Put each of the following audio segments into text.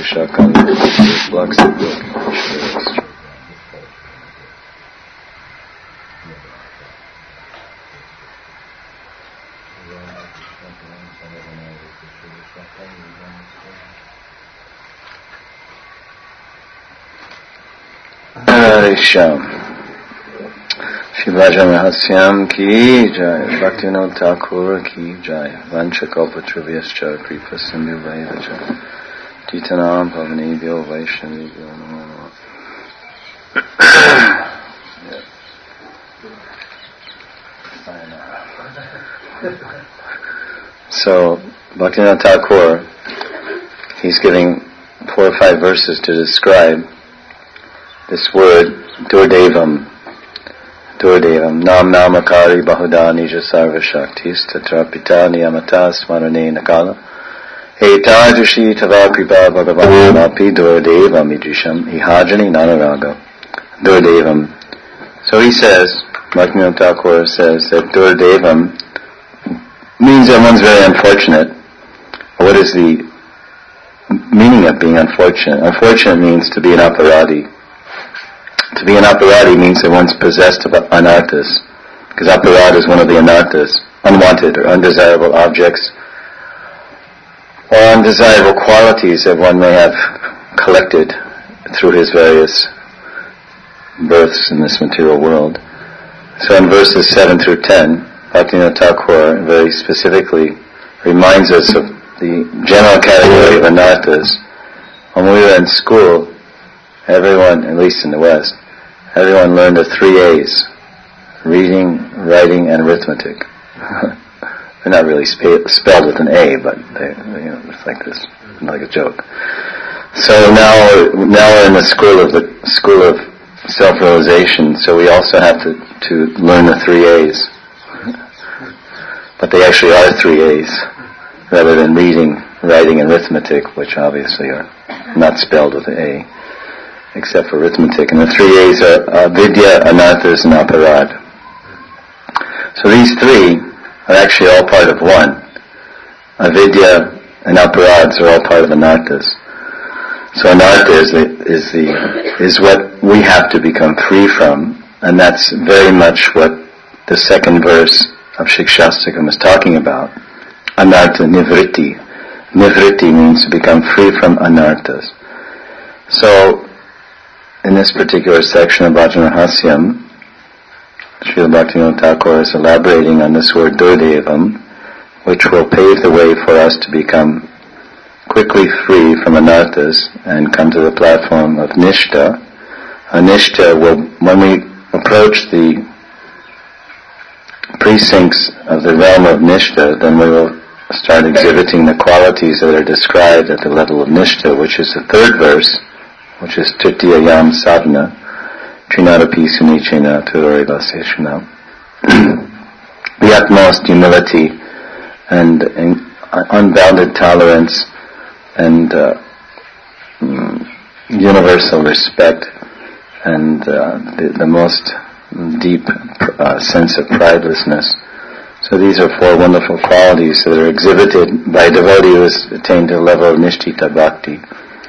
Shakam blocks the book. Sham Shri Rahasyam ki jai, Bhaktivinoda Thakur ki jai, Vanchakalpatrivyaschar Kripa Sindhu Vairaja, Titanam Pavanebhyo Vaishnavibhyo Namo Namaha. So, Bhaktivinoda Thakur, he's giving 4 or 5 verses to describe this word, Durdevam. Durdevam. Nam namakari bahuda nija sarva shaktis tatra pita niyamata smarane nakala. Etajushi tava kripa bhagavan api Durdevam idrisham ihajani nanaraga. Durdevam. So he says, Bhaktivinoda Thakur says that Durdevam means that one's very unfortunate. What is the meaning of being unfortunate? Unfortunate means to be an aparadi. To be an aparadi means that one's possessed of anarthas, because aparad is one of the anarthas, unwanted or undesirable objects, or undesirable qualities that one may have collected through his various births in this material world. So in verses 7 through 10, Bhaktivinoda Thakur very specifically reminds us of the general category of anarthas. When we were in school, everyone, at least in the West, everyone learned the 3 A's: reading, writing, and arithmetic. They're not really spelled with an A, but it's like this, like a joke. So now we're in the school of self-realization. So we also have to learn the 3 A's, but they actually are 3 A's rather than reading, writing, and arithmetic, which obviously are not spelled with an A, except for arithmetic. And the 3 A's are vidya, anarthas, and aparad. So these 3 are actually all part of one. Avidya and aparads are all part of anarthas. So anartha is what we have to become free from, and that's very much what the second verse of Shikshastakam is talking about. Anartha nivritti. Nivritti means to become free from anarthas. So in this particular section of Vajrahasyam, Srila Bhaktivinoda Thakur is elaborating on this word Durdevam, which will pave the way for us to become quickly free from anarthas and come to the platform of Nishtha. Nishtha will, when we approach the precincts of the realm of Nishtha, then we will start exhibiting the qualities that are described at the level of Nishtha, which is the 3rd verse, which is Tritiyayam Sadhana, Trinadapi Sunichena Turoreva Seshana. The utmost humility and unbounded tolerance and universal respect and the most deep sense of pridelessness. So these are 4 wonderful qualities that are exhibited by a devotee who has attained the level of Nishtita Bhakti.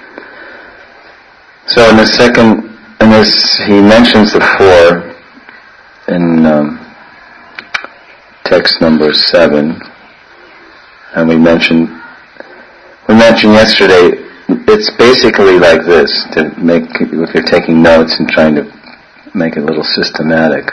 So in this, he mentions the 4 in text number 7, and we mentioned yesterday. It's basically like this, to make, if you're taking notes and trying to make it a little systematic.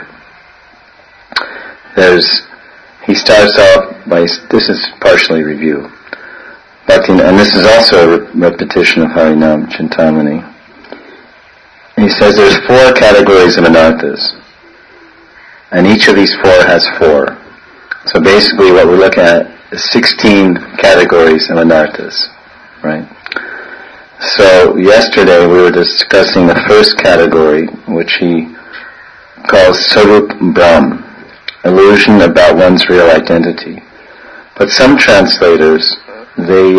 He starts off by, this is partially review, and this is also a repetition of Harinam Chintamani. He says there's 4 categories of anarthas, and each of these 4 has 4. So basically what we're looking at is 16 categories of anarthas, right? So yesterday we were discussing the first category, which he calls Sarup Brahm, illusion about one's real identity. But some translators, they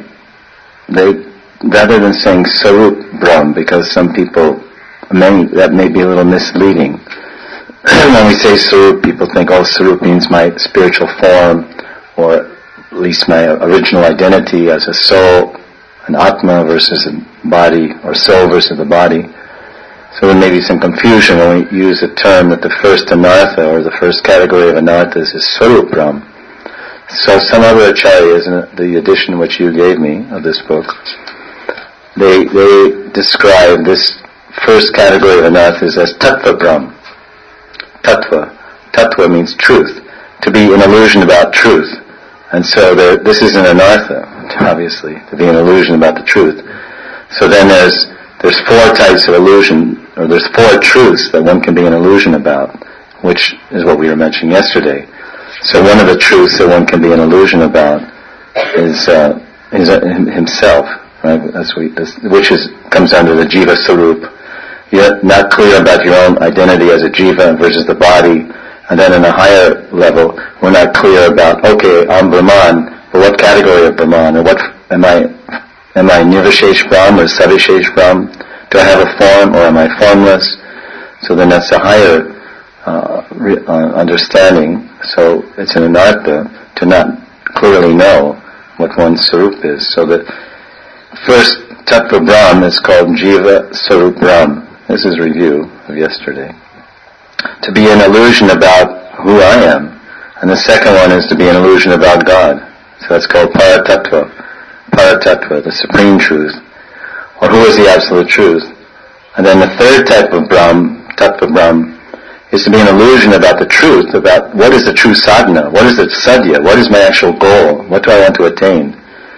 rather than saying Sarup Brahm, because some people, that may be a little misleading. When we say Sarup, people think, Sarup means my spiritual form, or at least my original identity as a soul, an Atma versus a body, or soul versus the body. So there may be some confusion when we use the term that the first anartha, or the first category of anarthas, is Swarup Brahm. So some other acharyas, in the edition which you gave me of this book, they describe this first category of anarthas as Tattva Brahm. Tattva. Tattva means truth. To be an illusion about truth. And so this is an anartha, obviously, to be an illusion about the truth. So then there's four types of illusion, or there's four truths that one can be an illusion about, which is what we were mentioning yesterday. So one of the truths that one can be an illusion about is himself, right? Which comes under the Jiva Sarup. You're not clear about your own identity as a Jiva versus the body, and then in a higher level, we're not clear about, okay, I'm Brahman, but what category of Brahman, or what am I Nirvishesh Brahm or Savishesh Brahm? Do I have a form, or am I formless? So then that's a higher understanding. So it's an anartha to not clearly know what one's Sarup is. So the first Tattva Brahm is called Jiva Sarup Brahm. This is review of yesterday. To be an illusion about who I am. And the second one is to be an illusion about God. So that's called Paratattva. Paratattva, the supreme truth. Or who is the absolute truth. And then the third type of Brahm, Tattva Brahm, is to be an illusion about the truth, about what is the true sadhana, what is the sadhya, what is my actual goal, what do I want to attain.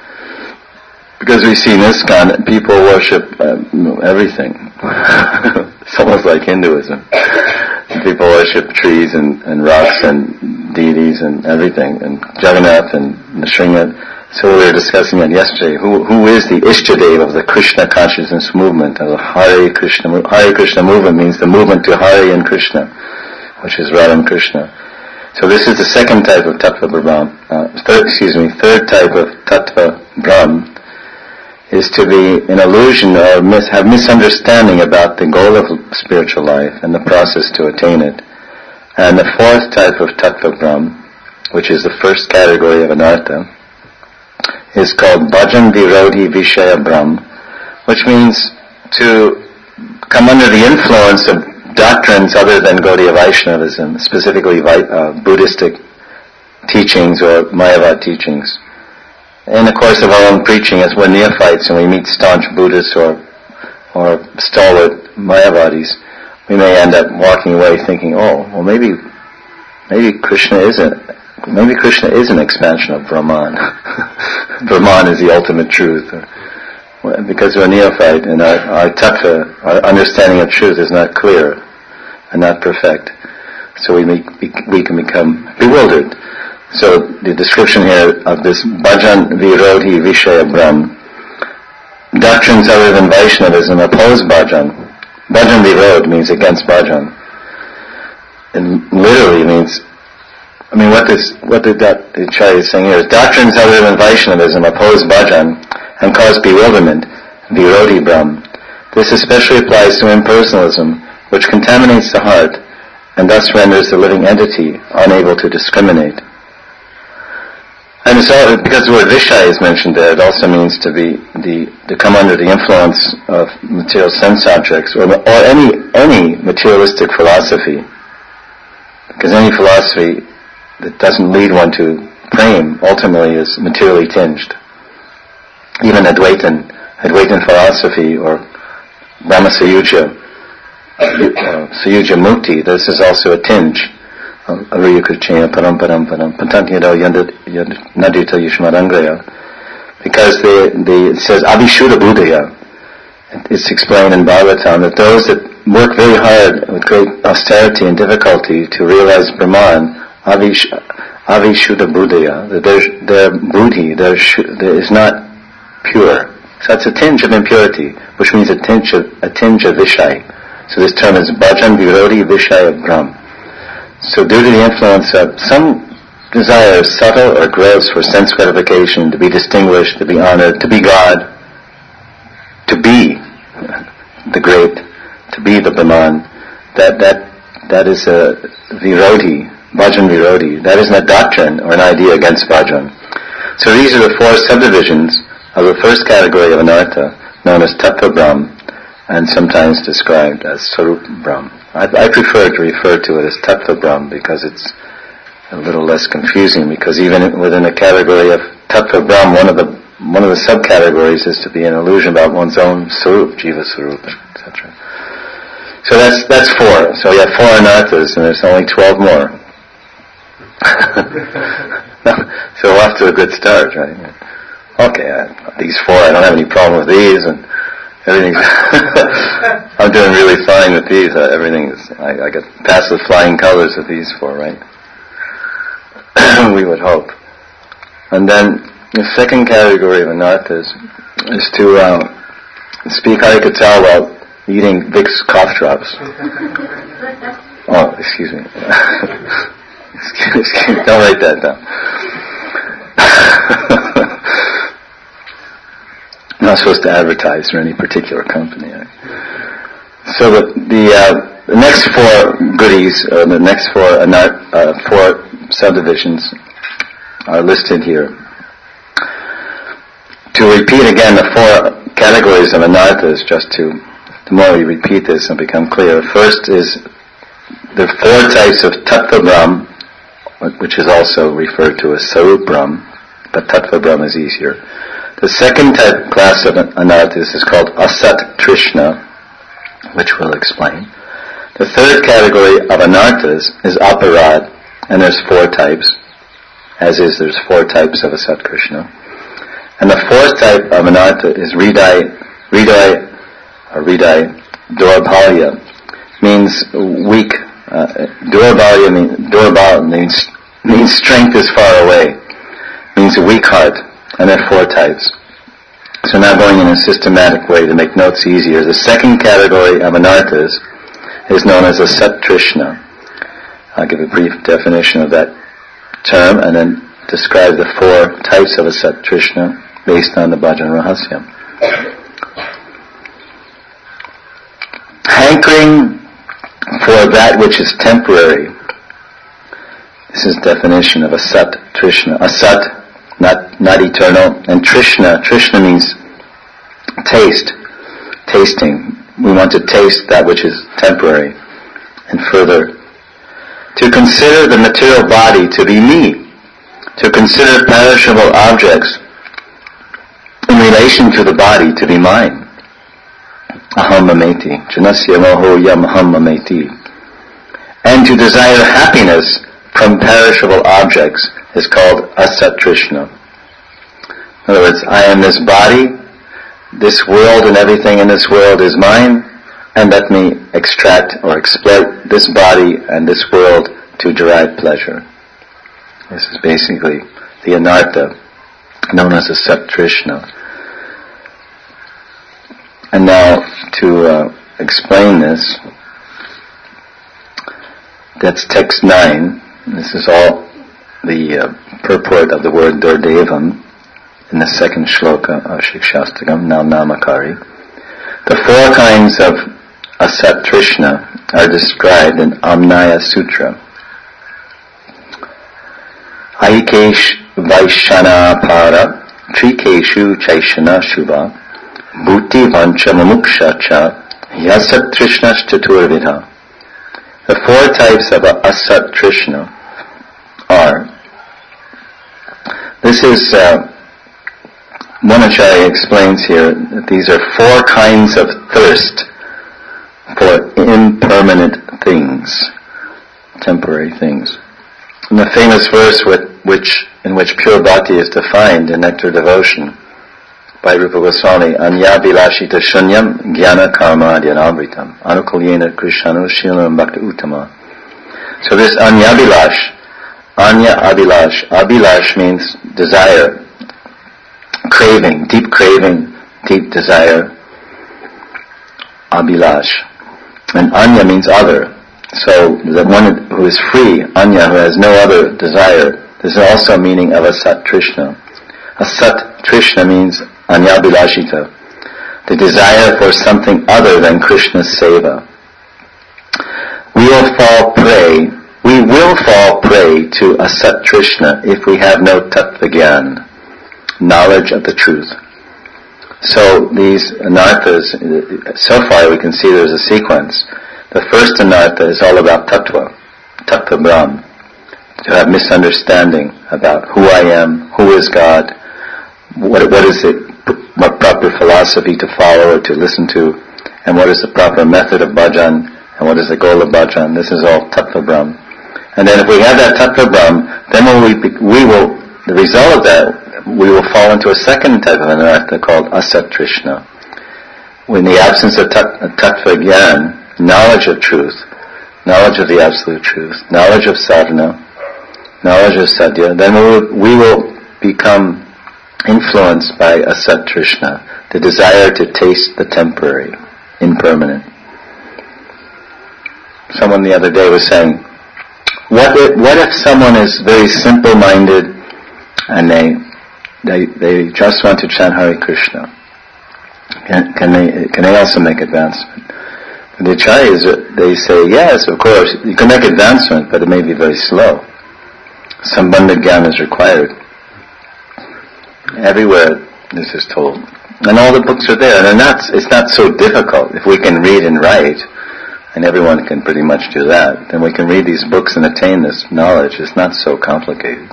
Because we see in ISKCON that people worship everything. It's almost like Hinduism. People worship trees and rocks and deities and everything, and Jagannath and Nrsimha. So we were discussing that yesterday. Who is the Ishtadev of the Krishna consciousness movement, of the Hare Krishna movement? Hare Krishna movement means the movement to Hare and Krishna, which is Radha and Krishna. So this is the second type of Tattva Brahm. Third type of Tattva Brahm is to be an illusion or have misunderstanding about the goal of spiritual life and the process to attain it. And the fourth type of Tattva Brahm, which is the first category of anartha, is called Bhajan Virodhi Vishaya Brahm, which means to come under the influence of doctrines other than Gaudiya Vaishnavism, specifically Buddhistic teachings or Mayavad teachings. In the course of our own preaching, as we're neophytes and we meet staunch Buddhists or stalwart Mayavadis, we may end up walking away thinking, oh, well maybe Krishna is an expansion of Brahman. Brahman is the ultimate truth. Because we're a neophyte and our tattva, our understanding of truth is not clear and not perfect. So we can become bewildered. So the description here of this Bhajan Virodhi Vishaya Brahm, doctrines other than Vaishnavism oppose Bhajan. Bhajan Virod means against Bhajan. And literally means, what the Acharya is saying here is doctrines other than Vaishnavism oppose Bhajan and cause bewilderment, Virodhi Brahm. This especially applies to impersonalism, which contaminates the heart and thus renders the living entity unable to discriminate. And so, because the word Vishaya is mentioned there, it also means to come under the influence of material sense objects or any materialistic philosophy. Because any philosophy that doesn't lead one to prem ultimately is materially tinged. Even Advaitin philosophy or Brahma Sayuja Mukti, this is also a tinge. Ariya Krishna Paramparam Pantantiyado Nadita Yushmarangraya. Because it says Abhishuddha Buddhaya. It's explained in Bhagavatam that those that work very hard with great austerity and difficulty to realize Brahman, Abhishuddha Buddhaya, that their buddhi is not pure. So that's a tinge of impurity, which means a tinge of Vishaya. So this term is Bhajan Virodhi Vishaya Brahm. So due to the influence of some desire, subtle or gross, for sense gratification, to be distinguished, to be honored, to be God, to be the great, to be the Brahman, that is a Virodhi, Bhajan Virodhi. That isn't a doctrine or an idea against Bhajan. So these are the four subdivisions of the first category of anartha, known as Tattva Brahm, and sometimes described as Sarup Brahm. I prefer to refer to it as Tattva Brahm because it's a little less confusing, because even within a category of Tattva Brahm, one of the subcategories is to be an illusion about one's own Sarup, Jiva Sarup, etc. So that's 4. So you have 4 anarthas, and there's only 12 more. So we're off to a good start, right? Okay, these 4, I don't have any problem with these, and everything's I'm doing really fine with these. I got past the flying colors with these 4, right? We would hope. And then the second category of anarthas is to speak Harikatha while eating Vicks cough drops. Oh, excuse me. Excuse me. Don't write that down. I'm not supposed to advertise for any particular company. Right? So the next 4 goodies, or the next 4 subdivisions are listed here. To repeat again the 4 categories of anarthas, the more we repeat this and become clear. First is the 4 types of Tattva Brahm, which is also referred to as Sarup Brahm, but Tattva Brahm is easier. The second class of anarthas is called Asat Trishna, which we'll explain. The third category of anarthas is Aparad, and there's 4 types, there's 4 types of Asat Krishna. And the 4th type of anartha is Hridai Durbhalya, means weak. Durbal means strength is far away, means a weak heart, and there are 4 types. So now going in a systematic way to make notes easier, the second category of anarthas is known as Asat Trishna. I'll give a brief definition of that term and then describe the 4 types of Asat Trishna based on the Bhajan Rahasya. Hankering for that which is temporary. This is definition of Asat Trishna. Asat, not eternal, and Trishna means taste, tasting. We want to taste that which is temporary. And further, to consider the material body to be me, to consider perishable objects in relation to the body to be mine. Aham mameti, janasya moho yam aham mameti. And to desire happiness from perishable objects is called Asat Trishna. In other words, I am this body, this world and everything in this world is mine, and let me extract or exploit this body and this world to derive pleasure. This is basically the anartha, known as Asat Trishna. And now, to explain this, that's text 9. This is all the purport of the word Durdevam in the second shloka of Shikshastakam, now Namakari. The 4 kinds of Asat Trishna are described in Amnaya Sutra. Aikesh Vaishana Para Trikeshu Chaishana Shubha Bhuti Vancha Mamuksha Cha Yasat Trishnash Chaturvidha. The 4 types of Asat Trishna are, this is, one Acharya explains here that these are 4 kinds of thirst for impermanent things, temporary things. And the famous verse in which pure bhakti is defined in Nectar Devotion by Rupa Goswami, Anya Bilashita Shunyam Jnana Karma Dhyanamritam Anukulyena Krishnanu Shilam Bhakta Uttama. So this Anya Abhilash means desire, craving, deep desire, Abhilash. And Anya means other. So the one who is free, Anya, who has no other desire, this is also a meaning of Asat Trishna. Asat Trishna means Anya Bilashita, the desire for something other than Krishna's seva. We will fall prey to Asat Trishna if we have no Tattva Gyan, knowledge of the truth. So these anarthas, so far we can see there's a sequence. The first anartha is all about tattva Brahm, to have misunderstanding about who I am, who is God, what is it, what proper philosophy to follow or to listen to, and what is the proper method of bhajan, and what is the goal of bhajan. This is all tattva Brahm. And then if we have that tattva Brahm, then we will, the result of that, we will fall into a second type of anartha called asat trishna. In the absence of tattva gyan, knowledge of truth, knowledge of the absolute truth, knowledge of sadhana, knowledge of sadhya, then we will become influenced by asat trishna, the desire to taste the temporary, impermanent. Someone the other day was saying, what if someone is very simple-minded and they just want to chant Hare Krishna? Can they also make advancement? The acharyas, they say, yes, of course, you can make advancement, but it may be very slow. Sambandha Gyan is required. Everywhere this is told. And all the books are there, and it's not so difficult. If we can read and write, and everyone can pretty much do that, then we can read these books and attain this knowledge. It's not so complicated.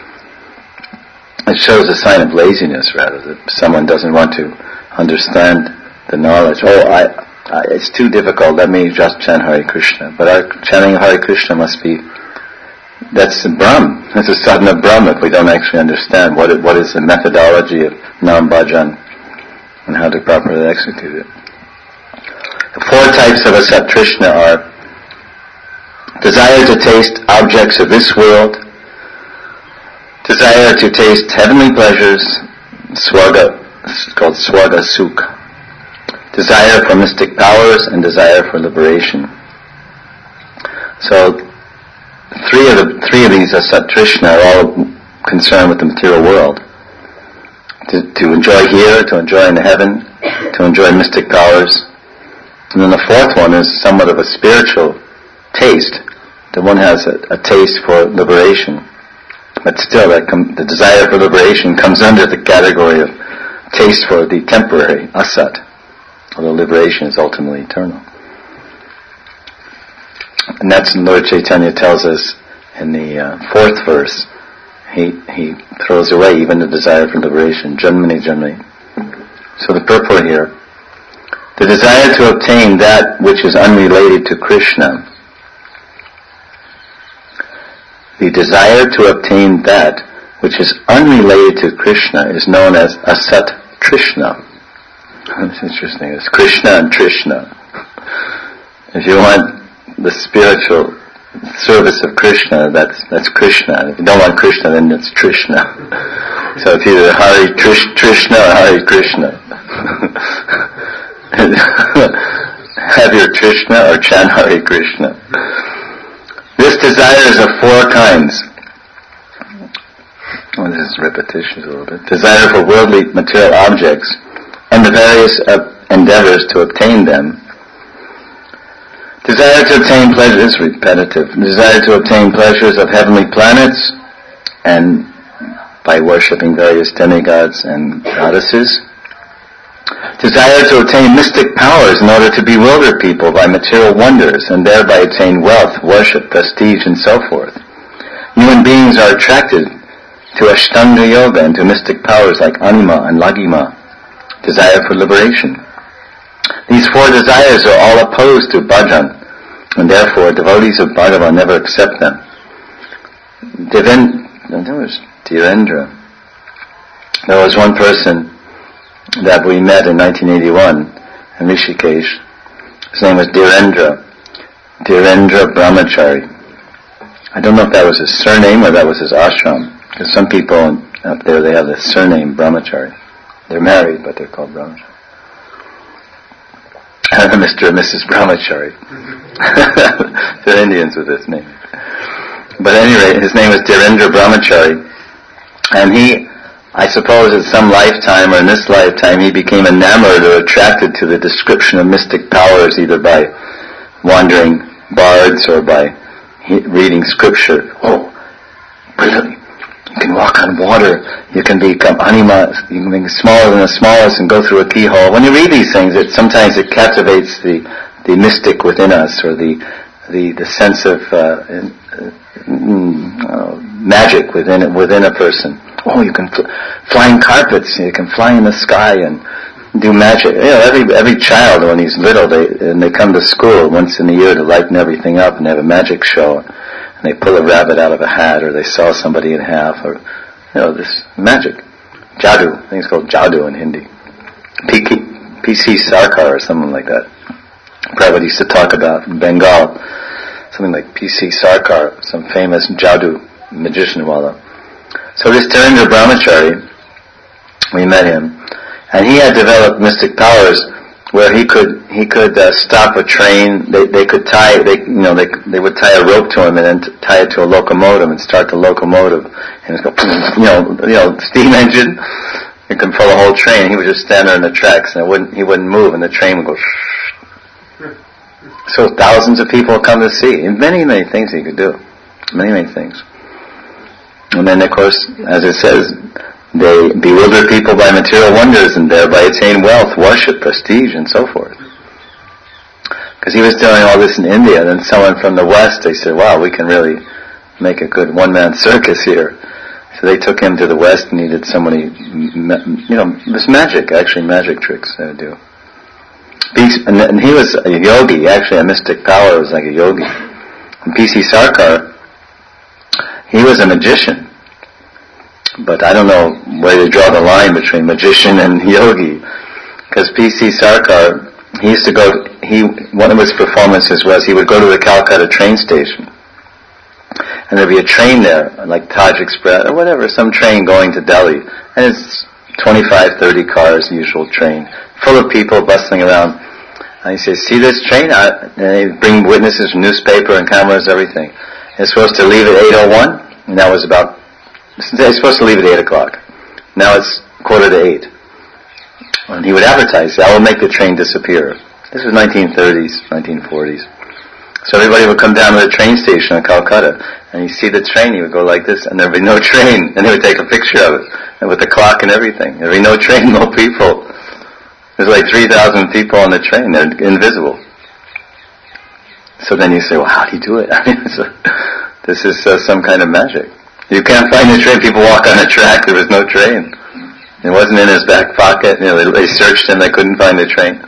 It shows a sign of laziness, rather, that someone doesn't want to understand the knowledge. It's too difficult, let me just chant Hare Krishna. But our chanting of Hare Krishna must be, that's the Brahm. That's a sadhana Brahm if we don't actually understand what is the methodology of Nam Bhajan and how to properly execute it. The four types of asat trishna are desire to taste objects of this world, desire to taste heavenly pleasures, swarga, it's called swarga sukha, desire for mystic powers, and desire for liberation. So three of these asat trishna are all concerned with the material world. To enjoy here, to enjoy in heaven, to enjoy mystic powers. And then the fourth one is somewhat of a spiritual taste. The one has a taste for liberation. But still, the desire for liberation comes under the category of taste for the temporary, asat, although liberation is ultimately eternal. And that's what Lord Chaitanya tells us in the fourth verse. He throws away even the desire for liberation. Janmani Janmani. So the purport here, the desire to obtain that which is unrelated to Krishna. The desire to obtain that which is unrelated to Krishna is known as asat trishna. It's interesting. It's Krishna and Trishna. If you want the spiritual service of Krishna, that's Krishna. If you don't want Krishna, then it's Trishna. So it's either Hare Trishna or Hare Krishna. Have your Trishna or chant Hare Krishna. This desire is of four kinds. Well, this is repetitious a little bit. Desire for worldly material objects and the various endeavors to obtain them. Desire to obtain pleasures, repetitive. Desire to obtain pleasures of heavenly planets and by worshipping various demigods and goddesses. Desire to obtain mystic powers in order to bewilder people by material wonders and thereby attain wealth, worship, prestige, and so forth. Human beings are attracted to Ashtanga Yoga and to mystic powers like Anima and Lagima. Desire for liberation. These four desires are all opposed to bhajan, and therefore devotees of Bhagavan never accept them. Dhirendra. There was one person that we met in 1981 in Rishikesh. His name was Dhirendra Brahmachari. I don't know if that was his surname or that was his ashram, because some people up there, they have the surname Brahmachari. They're married, but they're called Brahmachari. Mr. and Mrs. Brahmachari. They're Indians with this name. But at any rate, his name was Dhirendra Brahmachari. And I suppose in some lifetime or in this lifetime, he became enamored or attracted to the description of mystic powers, either by wandering bards or by reading scripture. Oh, really? You can walk on water. You can become anima. You can be smaller than the smallest and go through a keyhole. When you read these things, sometimes it captivates the mystic within us, or the sense of magic within a person. Oh, you can flying carpets. You can fly in the sky and do magic. Every child when he's little, they come to school once in a year to lighten everything up, and they have a magic show, and they pull a rabbit out of a hat, or they saw somebody in half, or this magic, jadoo. I think it's called jadoo in Hindi. P.C. Sarkar or something like that. Prabhupada used to talk about in Bengal, something like P.C. Sarkar, some famous jadoo magician wala. So this Terendra Brahmachari, we met him, and he had developed mystic powers where he could stop a train. They would tie a rope to him and then tie it to a locomotive and start the locomotive, and it's go, steam engine. It can pull a whole train. He would just stand there in the tracks, and he wouldn't move, and the train would go. So thousands of people come to see, and many things he could do, many things. And then, of course, as it says, they bewilder people by material wonders and thereby attain wealth, worship, prestige, and so forth. Because he was doing all this in India, and then someone from the West, they said, wow, we can really make a good one-man circus here. So they took him to the West, and he did so many, this magic tricks they would do. And he was a yogi, actually a mystic power, was like a yogi. And P.C. Sarkar, he was a magician. But I don't know where to draw the line between magician and yogi. Because P.C. Sarkar, he used to one of his performances was he would go to the Calcutta train station. And there'd be a train there, like Taj Express or whatever, some train going to Delhi. And it's 25, 30 cars, usual train, full of people bustling around. And he says, see this train? And they bring witnesses, newspaper and cameras, everything. It's supposed to leave at 8:01, and that was they're supposed to leave at 8 o'clock. Now it's 7:45. And he would advertise, I will make the train disappear. This was 1930s, 1940s. So everybody would come down to the train station in Calcutta, and you see the train, he would go like this, and there'd be no train, and they would take a picture of it, and with the clock and everything. There'd be no train, no people. There's like 3,000 people on the train, they're invisible. So then you say, well, how do you do it? I mean, this is some kind of magic. You can't find the train, people walk on the track, there was no train. It wasn't in his back pocket, they searched him, they couldn't find the train.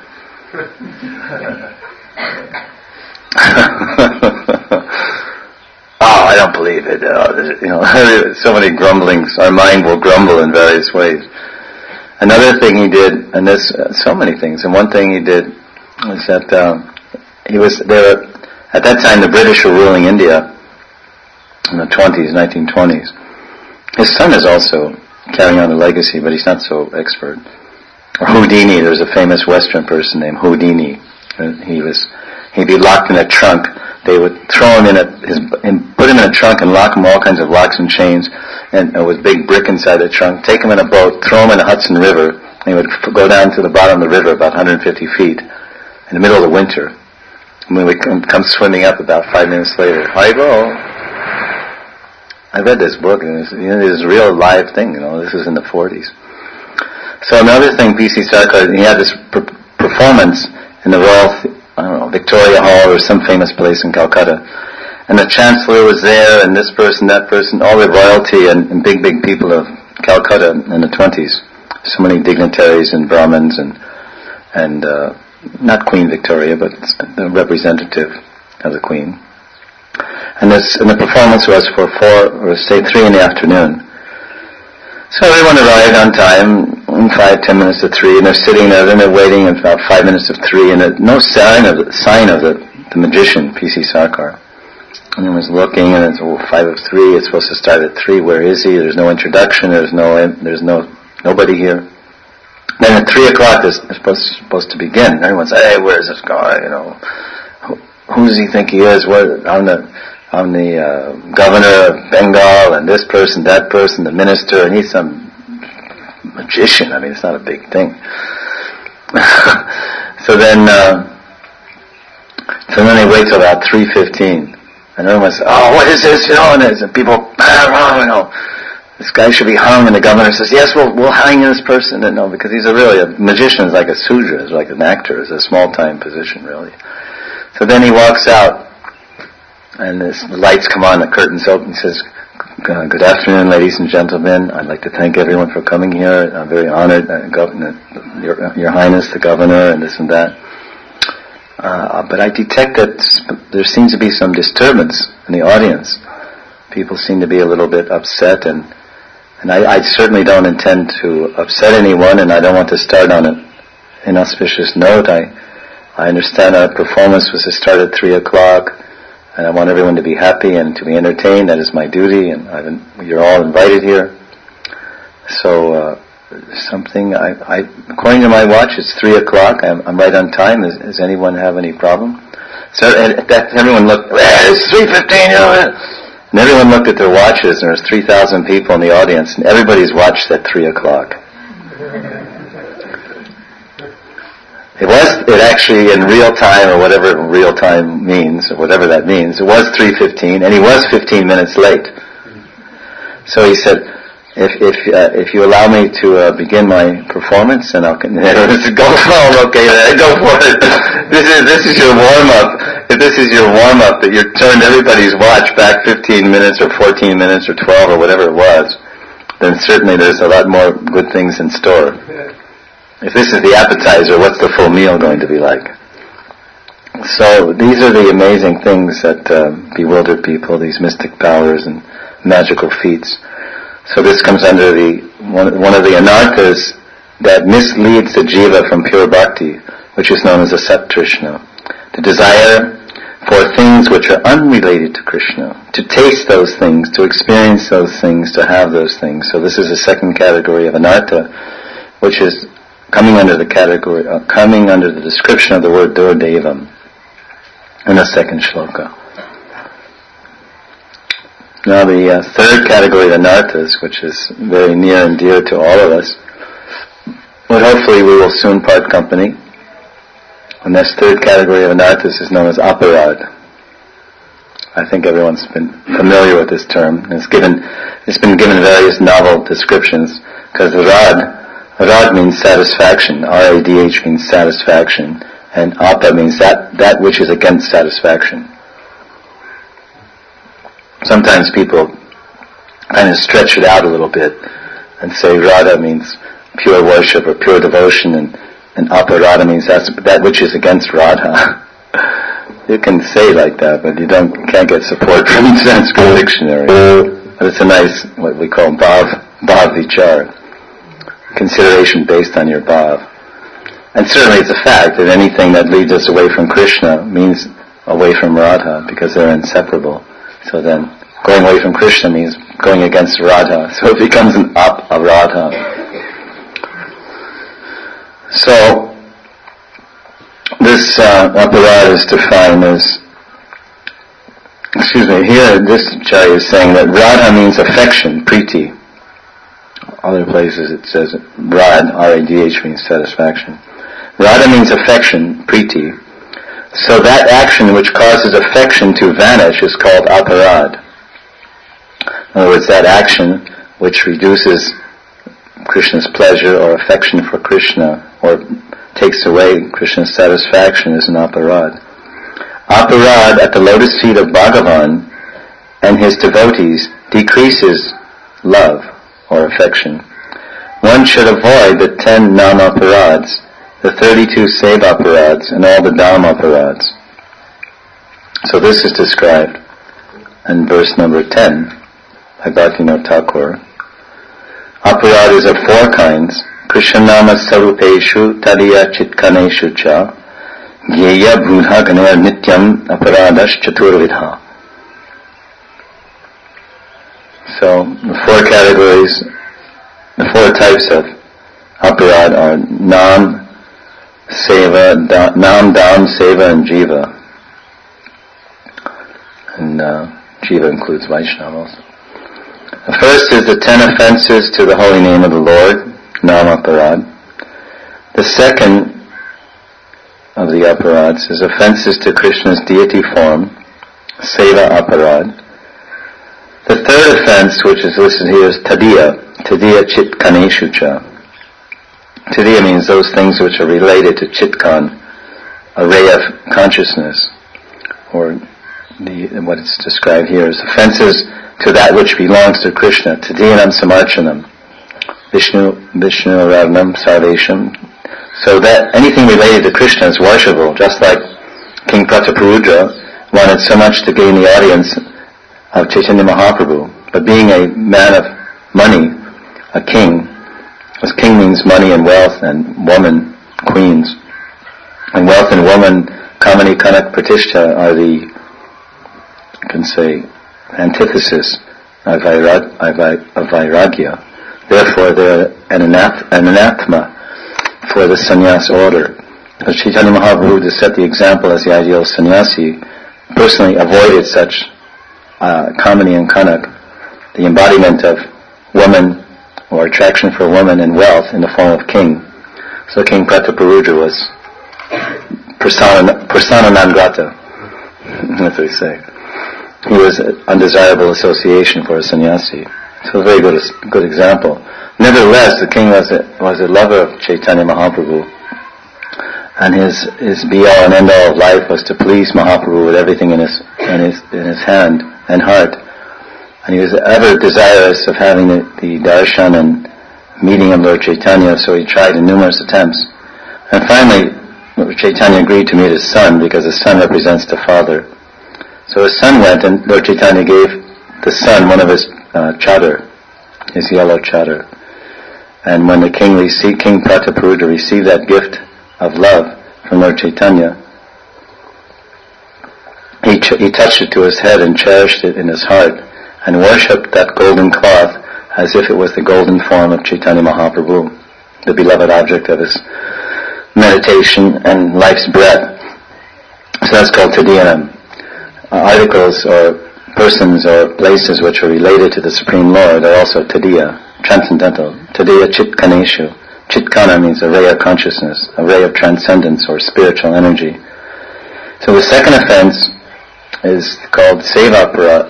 Oh, I don't believe it. So many grumblings. Our mind will grumble in various ways. Another thing he did, and there's so many things, and one thing he did was that he was there at that time. The British were ruling India in the 1920s. His son is also carrying on the legacy, but he's not so expert. Or Houdini. There's a famous Western person named Houdini. He'd be locked in a trunk. They would throw him put him in a trunk and lock him all kinds of locks and chains, and with big brick inside the trunk. Take him in a boat, throw him in the Hudson River, and he would go down to the bottom of the river about 150 feet in the middle of the winter. And we would come swimming up about 5 minutes later. Haribo! I read this book, and it was a real live thing. This was in the 40s. So another thing, P.C. Sarkar, he had this performance in the Royal, Victoria Hall or some famous place in Calcutta. And the Chancellor was there, and this person, that person, all the royalty and big people of Calcutta in the 20s. So many dignitaries and Brahmins and not Queen Victoria, but the representative of the Queen. And the performance was for 3 in the afternoon. So everyone arrived on time, 5-10 minutes to 3, and they're sitting there, then they're waiting at about 5 minutes of 3, and no sign of the magician, P.C. Sarkar. And he was looking, and it's 5 of 3, it's supposed to start at 3, where is he? There's no introduction, there's nobody here. Then at 3 o'clock it's supposed to begin. Everyone's like, hey, where's this guy? Who does he think he is? I'm the governor of Bengal, and this person, that person, the minister, and he's some magician. I mean, it's not a big thing. So then they wait till about 3:15, and everyone says, "Oh, what is this?" And people, this guy should be hung, and the governor says, yes, we'll hang this person. And no, because he's a magician is like a sudra, is like an actor, is a small-time position, really. So then he walks out, and the lights come on, the curtains open. He says, good afternoon, ladies and gentlemen. I'd like to thank everyone for coming here. I'm very honored, Your Highness, the governor, and this and that. But I detect that there seems to be some disturbance in the audience. People seem to be a little bit upset, and I certainly don't intend to upset anyone, and I don't want to start on an inauspicious note. I understand our performance was to start at 3 o'clock, and I want everyone to be happy and to be entertained. That is my duty, and you're all invited here. So, according to my watch, it's 3 o'clock. I'm right on time. Does anyone have any problem? So everyone looked, it's 3:15, and everyone looked at their watches, and there was 3,000 people in the audience, and everybody's watch said 3 o'clock. It actually, in real time, or whatever real time means, or whatever that means, it was 3:15, and he was 15 minutes late. So he said, if you allow me to begin my performance, and I'll go for it. This is your warm-up. If this is your warm-up, that you turned everybody's watch back 15 minutes, or 14 minutes, or 12, or whatever it was, then certainly there's a lot more good things in store. If this is the appetizer, what's the full meal going to be like? So these are the amazing things that bewilder people, these mystic powers and magical feats. So this comes under one of the anarthas that misleads the jiva from pure bhakti, which is known as a Sat-trishna. The desire for things which are unrelated to Krishna, to taste those things, to experience those things, to have those things. So this is a second category of anartha, which is coming under the description of the word Durdevam in the second shloka. Now the third category of anarthas, which is very near and dear to all of us, but hopefully we will soon part company. And this third category of anarthas is known as aparad. I think everyone's been familiar with this term. It's been given various novel descriptions, because Rad means satisfaction. R-A-D-H means satisfaction. And apa means that which is against satisfaction. Sometimes people kind of stretch it out a little bit and say Radha means pure worship or pure devotion, and aparada means that which is against Radha. You can say like that, but you can't get support from the Sanskrit dictionary. But it's a nice, what we call bhav vichar. Consideration based on your bhav. And certainly it's a fact that anything that leads us away from Krishna means away from Radha, because they're inseparable. So then, going away from Krishna means going against Radha. So it becomes an aparadha. So, this aparadha is defined as, here this Acharya is saying that Radha means affection, priti. Other places it says Rad, R-A-D-H means satisfaction. Radha means affection, priti. So that action which causes affection to vanish is called aparad. In other words, that action which reduces Krishna's pleasure or affection for Krishna, or takes away Krishna's satisfaction, is an aparad. Aparad at the lotus feet of Bhagavan and his devotees decreases love or affection. One should avoid the 10 nam-aparads, the 32 seva-aparads, and all the dham-aparads. So this is described in verse number 10 by Bhaktivinoda Thakur. Aparad is of 4 kinds: Krishnama sarupeshu tadiya chitkaneshu cha gyeya bhudha ganer nityam aparadash chaturvidha. So the 4 categories, the 4 types of aparad are nam, dam, seva, and jiva. And jiva includes Vaishnava also. The first is the 10 offenses to the holy name of the Lord, nam aparad. The second of the aparads is offenses to Krishna's deity form, seva aparad. The third offense, which is listed here, is tadiya chit kaneshu cha. Tadiya means those things which are related to chitkan, a ray of consciousness, or what it's described here is offenses to that which belongs to Krishna. Tadiyanam samarchanam, Vishnu Ravanam Sarvesham. So that anything related to Krishna is worshipable, just like King Prataparudra wanted so much to gain the audience of Chaitanya Mahaprabhu. But being a man of money, a king, because king means money and wealth and woman, queens. And wealth and woman, Kamani, Kanak, Pratishtha are the, you can say, antithesis of vairagya. Therefore, they're an anathema for the sannyas order. Because Chaitanya Mahaprabhu, to set the example as the ideal sannyasi, personally avoided such Kamani and Kanak, the embodiment of woman or attraction for woman and wealth in the form of king. So King Prataparudra was persona non grata. That's what we say. He was an undesirable association for a sannyasi. So a very good example. Nevertheless, the king was a lover of Chaitanya Mahaprabhu, and his be-all and end-all of life was to please Mahaprabhu with everything in his hand and heart. And he was ever desirous of having the darshan and meeting of Lord Chaitanya, so he tried in numerous attempts. And finally, Lord Chaitanya agreed to meet his son, because the son represents the father. So his son went, and Lord Chaitanya gave the son one of his chadar, his yellow chadar. And when the King Prataparudra received that gift of love from Lord Chaitanya, he touched it to his head and cherished it in his heart, and worshipped that golden cloth as if it was the golden form of Chaitanya Mahaprabhu, the beloved object of his meditation and life's breath. So that's called tadiyanam. Articles or persons or places which are related to the Supreme Lord are also tadiya, transcendental. Tadiya chit kaneshu. Chitkana means a ray of consciousness, a ray of transcendence or spiritual energy. So the second offense is called sevaparad.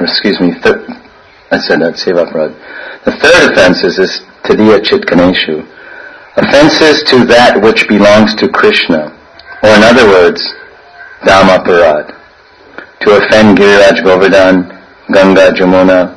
Sevaparad. The third offense is this tadiya chit kaneshu. Offenses to that which belongs to Krishna, or in other words, dhammaparad. To offend Giriraj Govardhan, Ganga, Jamuna,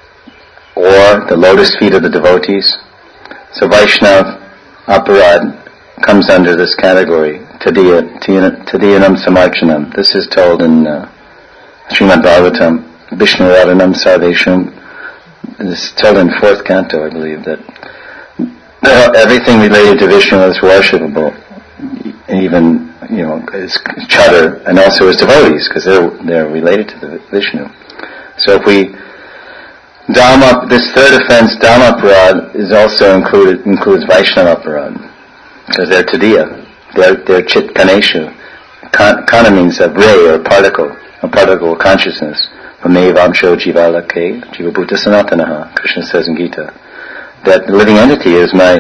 or the lotus feet of the devotees. So Vaishnav aparad comes under this category, tadiyanam samarchanam. This is told in Srimad Bhagavatam, Vishnu Ravanam Sarvesham. This is told in 4th canto, I believe, that everything related to Vishnu is worshipable, even his chadar, and also his devotees, because they're related to the Vishnu. So if we this third offense, dhammaparad, is also includes Vaishnavaparad, because they're tadiya, they're chit kaneshu. Kana means a ray or a particle of consciousness. Mamevamsho jivalake jivabhuta sanatanaha, Krishna says in Gita. That the living entity is my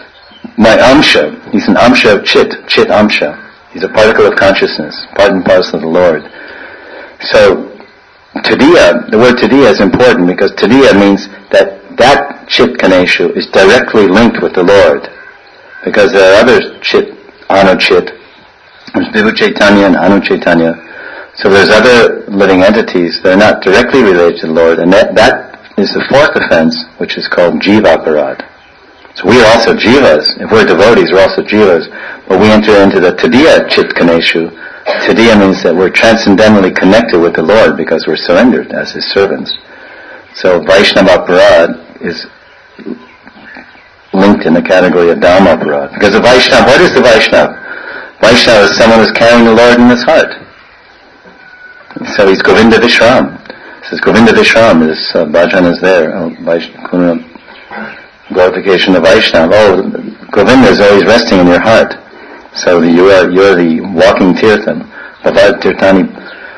amsha. He's an amsha of chit amsha. He's a particle of consciousness, part and parcel of the Lord. So, tadiya, the word tadiya is important, because tadiya means that chit kaneshu is directly linked with the Lord. Because there are other chit, anu chit, there's Vibhu Chaitanya and Anu Chaitanya. So there's other living entities that are not directly related to the Lord, and that is the fourth offense, which is called jivaparad. So we are also jivas. If we're devotees, we're also jivas. But we enter into the tadiya chit kaneshu. Tadiya means that we're transcendentally connected with the Lord because we're surrendered as His servants. So Vaishnavaparad is linked in the category of dhammaparad. Because the Vaishnav, what is the Vaishnav? Vaishnav is someone who's carrying the Lord in his heart. So he's Govinda Vishram. It says Govinda Vishram, this bhajan is there. Glorification of Vaishnav. Govinda is always resting in your heart. So you're the walking tirtham. Bhavad tirthani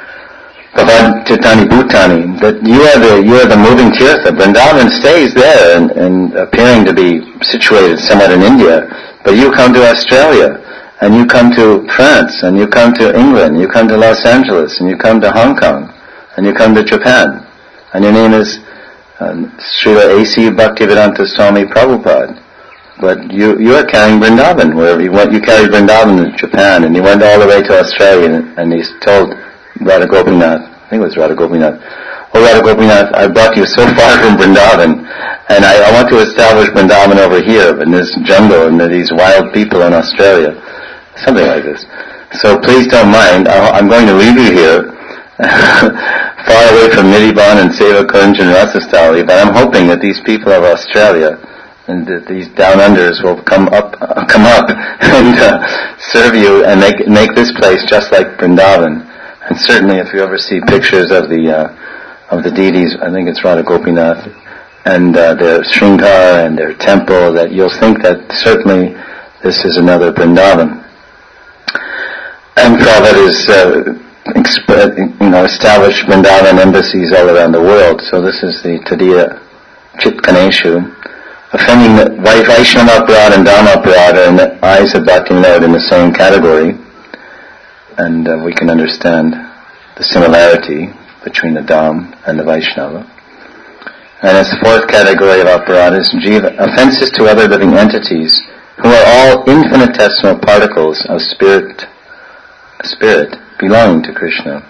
bhutani. That you are the moving tirtha. Vrindavan stays there and appearing to be situated somewhat in India, but you come to Australia, and you come to France, and you come to England, you come to Los Angeles, and you come to Hong Kong, and you come to Japan, and your name is Srila A.C. Bhaktivedanta Swami Prabhupada. But you are carrying Vrindavan. Wherever you went, you carried Vrindavan in Japan, and you went all the way to Australia, and he told Radha Gopinath, I think it was Radha Gopinath, "Oh, Radha Gopinath, I brought you so far from Vrindavan, and I want to establish Vrindavan over here, in this jungle, and these wild people in Australia." Something like this. So please don't mind, I'm going to leave you here, far away from Nidhiban and Seva Kunj and Rasastali, but I'm hoping that these people of Australia and that these down-unders will come up and serve you and make this place just like Vrindavan. And certainly if you ever see pictures of the deities, I think it's Radha Gopinath, and their Sringar and their temple, that you'll think that certainly this is another Vrindavan. And Prabhupada is established Vrindavan embassies all around the world. So this is the Tadiya Chitkaneshu. Offending the Vaishnava Aparad and Dhamma Aparad are in the eyes of Bhaktivinoda in the same category. And we can understand the similarity between the Dham and the Vaishnava. And as the fourth category of Aparad is Jiva, offenses to other living entities who are all infinitesimal particles of spirit belonging to Krishna.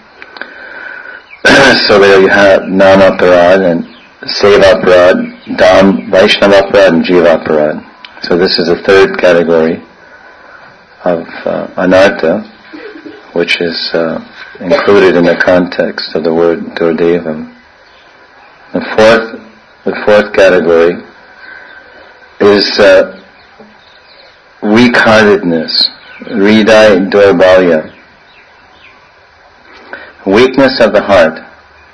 So there you have Nama Aparad and Seva Aparad, Dham, Vaishnava Aparad, and Jiva Aparad. So this is the third category of Anartha, which is included in the context of the word Durdevam. The fourth category is weak-heartedness, Hridaya Durbalya, weakness of the heart.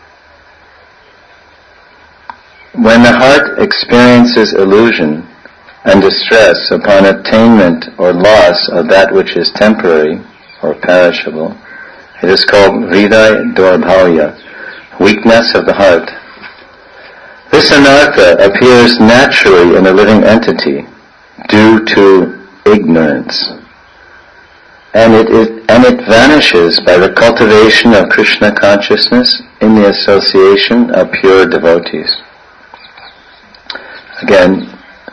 When the heart experiences illusion and distress upon attainment or loss of that which is temporary or perishable, it is called Hridaya Durbalya, weakness of the heart. This anartha appears naturally in a living entity due to ignorance, and it vanishes by the cultivation of Krishna consciousness in the association of pure devotees. Again,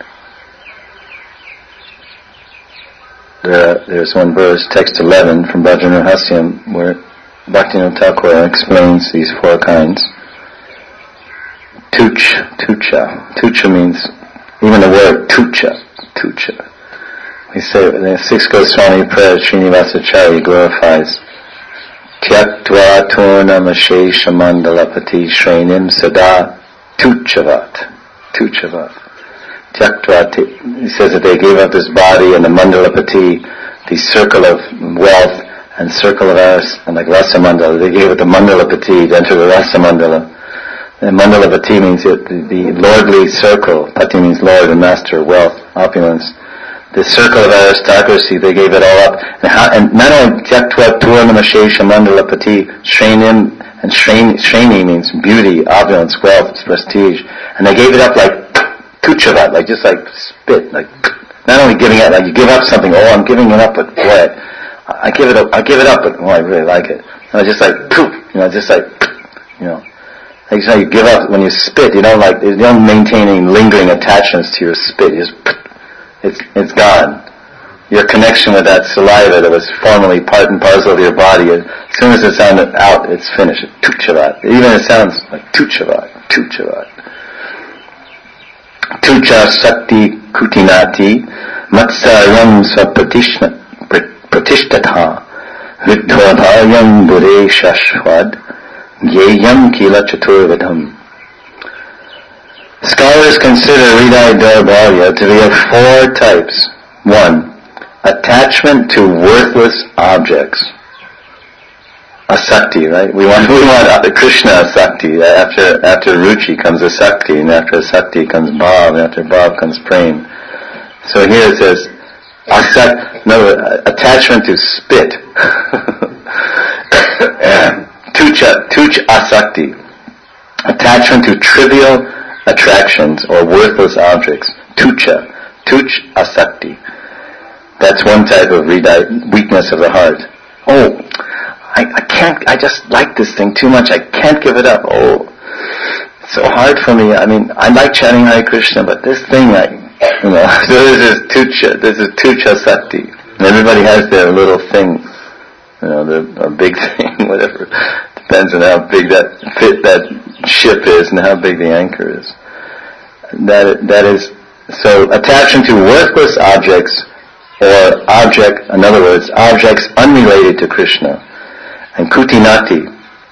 there's one verse, text 11 from Bhajan Rahasyam, where Bhaktivinoda Thakur explains these four kinds. Tucha means, even the word tucha. We say, the sixth Goswami prayer, Srinivasacharya glorifies, Tyaktva Turnamashesha Mandalapati Shrenim Sada Tuchavat. Tyaktva, he says that they gave up this body and the Mandalapati, the circle of wealth and circle of Aras, and like Rasa Mandala, they gave it the Mandalapati to enter the Rasa Mandala. And Mandalapati means the lordly circle. Pati means lord and master, wealth, opulence. The circle of aristocracy, they gave it all up. And not only Tyaktva Turnamashesha Mandalapati, Shrenim, and Shreni means beauty, opulence, wealth, prestige. And they gave it up like tuchavat, like just like spit, like not only giving it, like you give up something, oh, I'm giving it up, but boy, I give it up, but oh, I really like it. And just like poof, just like, like how you give up when you spit. You don't maintain any lingering attachments to your spit. You just, it's gone. Your connection with that saliva that was formerly part and parcel of your body, as soon as it sounded out, it's finished. Tuchavat. Even it sounds like tuchavat. Tucha Sakti Kutinati Matsaryam Swapratishtata Vidvadayam Bure Shashwad Yeyam Kila Chaturvadham. Scholars consider Hridaya Durbalya to be of four types. 1. Attachment to worthless objects. Asakti, right? We want Krishna Asakti. After Ruchi comes Asakti, and after Asakti comes Bhav, and after Bhav comes Prem. So here it says, attachment to spit. Tuch Asakti. Attachment to trivial attractions or worthless objects. Tuch Asakti. That's one type of weakness of the heart. Oh, I can't, I just like this thing too much, I can't give it up. Oh, so hard for me. I mean, I like chanting Hare Krishna, but this thing, so this is Tucha Sakti. And everybody has their little thing, their big thing, whatever. Depends on how big that ship is and how big the anchor is. That is, so attaching to worthless objects, or in other words, objects unrelated to Krishna. And Kutinati.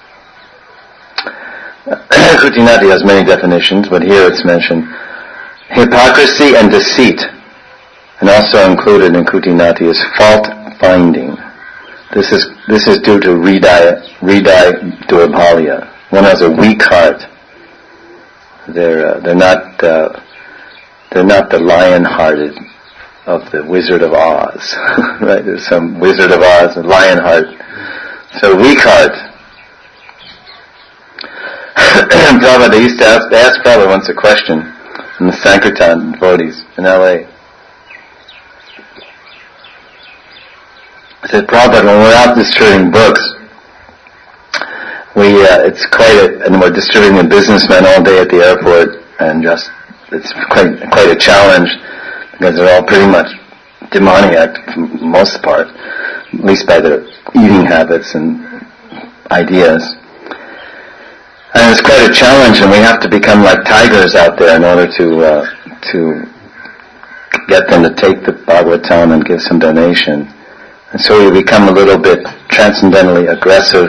Kutinati has many definitions, but here it's mentioned. Hypocrisy and deceit. And also included in Kutinati is fault finding. This is due to Hridaya Durbalya. One has a weak heart. They're not the lion-hearted of the Wizard of Oz, right? There's some Wizard of Oz, a lion heart. So weak heart. Prabhupada, they used to ask Prabhupada once a question from the Sankirtan devotees in L.A. I said, Prabhupada, when we're out distributing books, and we're distributing the businessmen all day at the airport, and it's quite a challenge, because they're all pretty much demoniac for the most part, at least by their eating habits and ideas. And it's quite a challenge, and we have to become like tigers out there in order to get them to take the Bhagavatam and give some donation. And so we become a little bit transcendently aggressive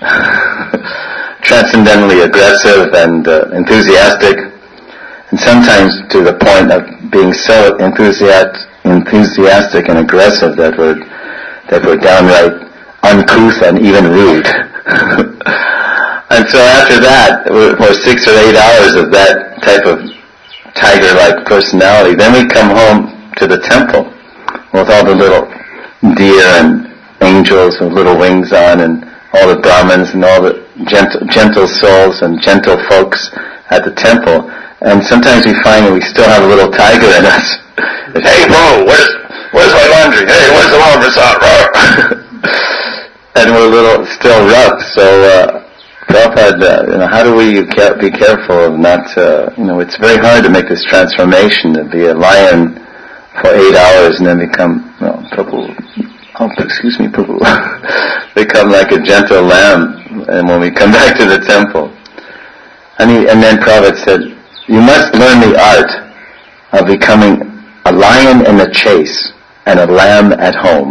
and enthusiastic, and sometimes to the point of being so enthusiastic and aggressive that we're downright uncouth and even rude. And so after that, for 6 or 8 hours of that type of tiger-like personality, then we come home to the temple with all the little deer and angels with little wings on, and all the Brahmins and all the gentle souls and gentle folks at the temple. And sometimes we find that we still have a little tiger in us. Hey bro, where's my laundry? Hey, where's the laundry sock? And we're still rough. So Prabhupada, how do we be careful of not? It's very hard to make this transformation to be a lion for 8 hours and then become Prabhu. Oh, excuse me, Prabhu. Become like a gentle lamb, and when we come back to the temple, and then Prabhupada said, you must learn the art of becoming a lion in the chase and a lamb at home.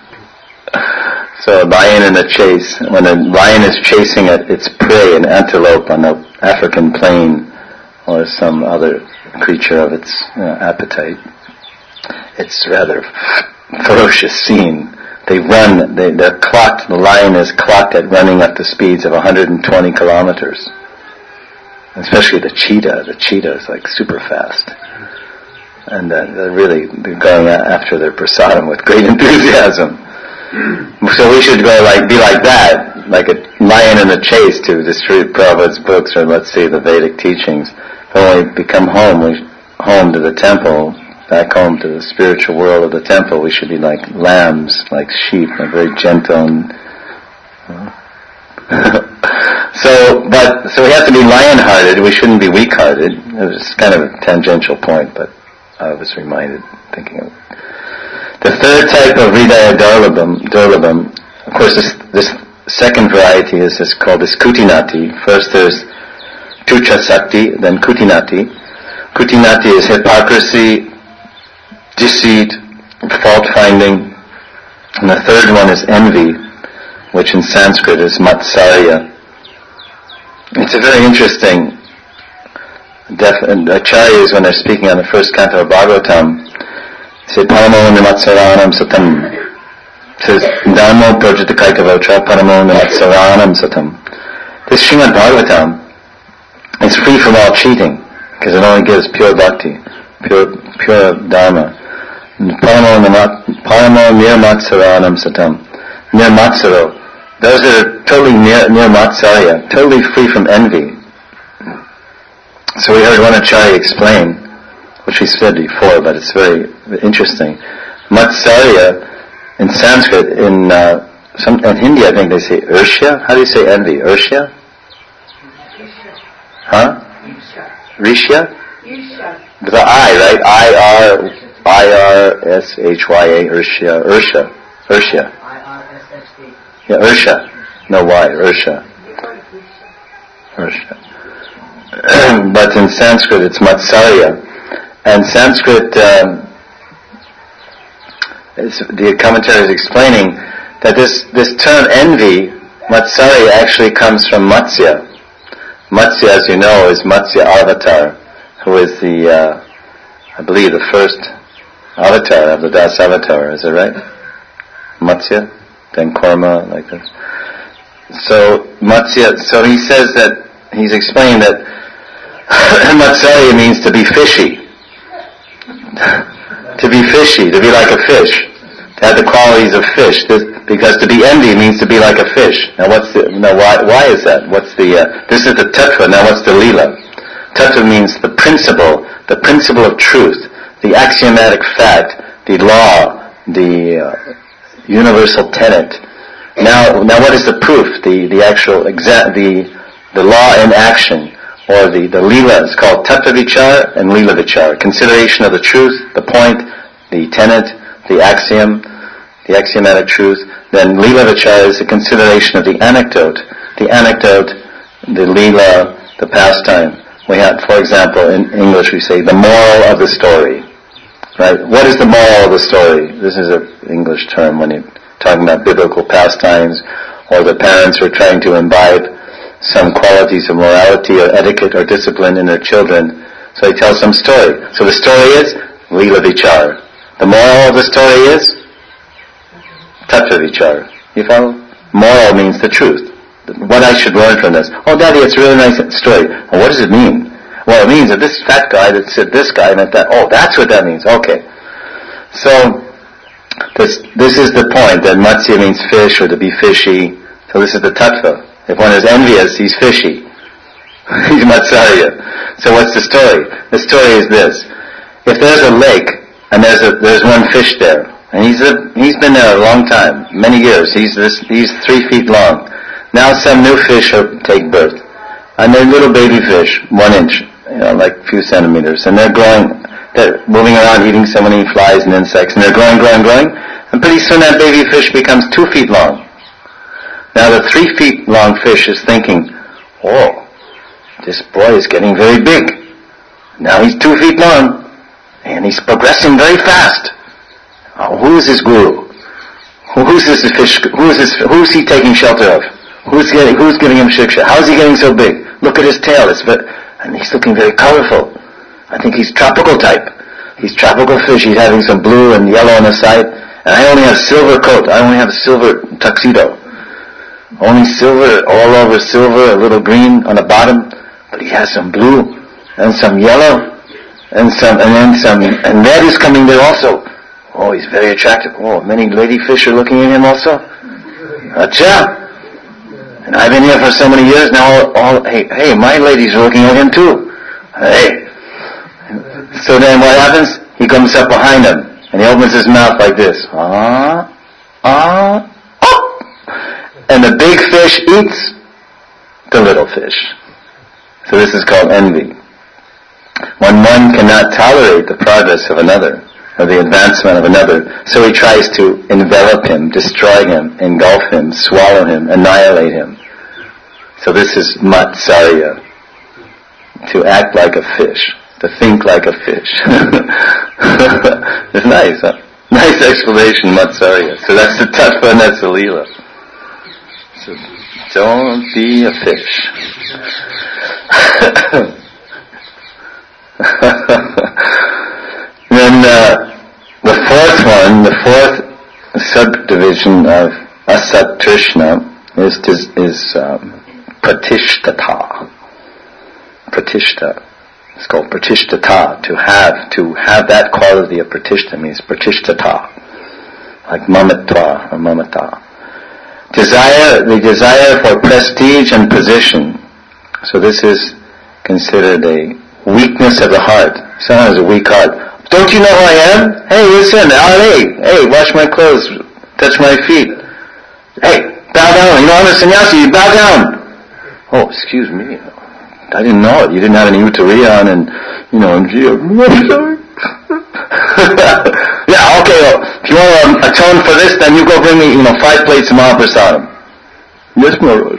So a lion in the chase, when a lion is chasing its prey, an antelope on the African plain or some other creature of its appetite, it's rather ferocious scene. They run, they're clocked, the lion is clocked at running up to speeds of 120 kilometers. Especially the cheetah. The cheetah is like super fast. And they're going after their prasadam with great enthusiasm. So we should be like that, like a lion in a chase to distribute Prabhupada's books, or let's say the Vedic teachings. But when we come home to the temple, back home to the spiritual world of the temple, we should be like lambs, like sheep, like very gentle and So we have to be lion-hearted. We shouldn't be weak-hearted. It was kind of a tangential point, but I was reminded thinking of it. The third type of Hridaya Durlabham, of course, this second variety is called Kutinati. First there's Tucha Sakti, then Kutinati. Kutinati is hypocrisy, deceit, fault-finding. And the third one is envy, which in Sanskrit is Matsarya. It's a very interesting acharyas, when they're speaking on the first canto of Bhagavatam, say Paramo Nimatsaranam Satam. It says Dhammo Projatakaitavocha Paramo Nimatsaranam Satam. This Srimad Bhagavatam is free from all cheating, because it only gives pure bhakti, pure dharma. Paramo Nirmatsaranam Satam. Nirmatsaro. Those that are totally near Matsarya, totally free from envy. So we heard one acharya explain, which we said before, but it's very interesting. Matsarya, in Sanskrit, in Hindi I think they say Irsya. How do you say envy? Irsya? Huh? Rishya? The I, right? I-R-S-H-Y-A, Ursha. Ursha. I-R-S-H-A. Yeah, Ursha. No Y, Ursha. But in Sanskrit it's Matsarya. And Sanskrit, the commentary is explaining that this term envy, Matsarya, actually comes from Matsya. Matsya, as you know, is Matsya Avatar, who is I believe the first avatar of the Das Avatar, is it right? Matsya, then Kurma, like this. So Matsya, so he says that, he's explaining that Matsarya means to be fishy. To be fishy, to be like a fish. To have the qualities of fish. Because to be envy means to be like a fish. Now why is that? This is the tattva, now what's the lila? Tattva means the principle of truth, the axiomatic fact, the law, the universal tenet. Now what is the proof? The actual the law in action, or the lila is called tattva vichar and lila vichar. Consideration of the truth, the point, the tenet, the axiom, the axiomatic truth. Then lila vichar is the consideration of the anecdote, the lila, the pastime. We have, for example, in English we say the moral of the story. Right? What is the moral of the story? This is an English term when you're talking about biblical pastimes, or the parents who are trying to imbibe some qualities of morality or etiquette or discipline in their children. So he tells some story. So the story is lila vichar. The moral of the story is tattva vichar. You follow? Moral means the truth. What I should learn from this. Oh, Daddy, it's a really nice story. Well, what does it mean? Well, it means that this fat guy that said this guy meant that. Oh, that's what that means. Okay. So, this is the point, that Matsya means fish, or to be fishy. So this is the tattva. If one is envious, he's fishy. He's Matsarya. So what's the story? The story is this. If there's a lake, and there's one fish there, and he's been there a long time, many years, he's 3 feet long. Now some new fish take birth. And they're little baby fish, 1 inch, like a few centimeters. And they're moving around eating so many flies and insects, and they're growing. And pretty soon that baby fish becomes 2 feet long. Now the 3 feet long fish is thinking, oh, this boy is getting very big. Now he's 2 feet long, and he's progressing very fast. Oh, who is his guru? Who's this fish? Who's he taking shelter of? Who's giving him shiksha? How is he getting so big? Look at his tail. And he's looking very colorful. I think he's tropical type. He's tropical fish. He's having some blue and yellow on the side. And I only have silver coat. I only have a silver tuxedo. Only silver, all over silver, a little green on the bottom. But he has some blue and some yellow and red is coming there also. Oh, he's very attractive. Oh, many lady fish are looking at him also. Acha. And I've been here for so many years now. Hey, my ladies are looking at him too. Hey. So then what happens? He comes up behind him and he opens his mouth like this. And the big fish eats the little fish. So this is called envy. When one cannot tolerate the progress of another, or the advancement of another, so he tries to envelop him, destroy him, engulf him, swallow him, annihilate him. So this is Matsarya, to act like a fish, to think like a fish. It's nice, huh? Nice explanation, Matsarya. So that's the tattva and that's the lila. So don't be a fish. Then the fourth subdivision of Asat Trishna is Pratishtata. Pratishta. It's called Pratishtata. To have that quality of Pratishta means Pratishtata. Like Mamatva or Mamata. The desire for prestige and position. So this is considered a weakness of the heart. Someone has a weak heart. Don't you know who I am? Hey, listen, hey, wash my clothes, touch my feet. Hey, bow down. You know I'm a sannyasi, you bow down. Oh, excuse me. I didn't know it. You didn't have any Uttariyan and, and yeah, okay, well, if you want to atone for this, then you go bring me, 5 plates of Mahaprasadam. Yes, Maharaj.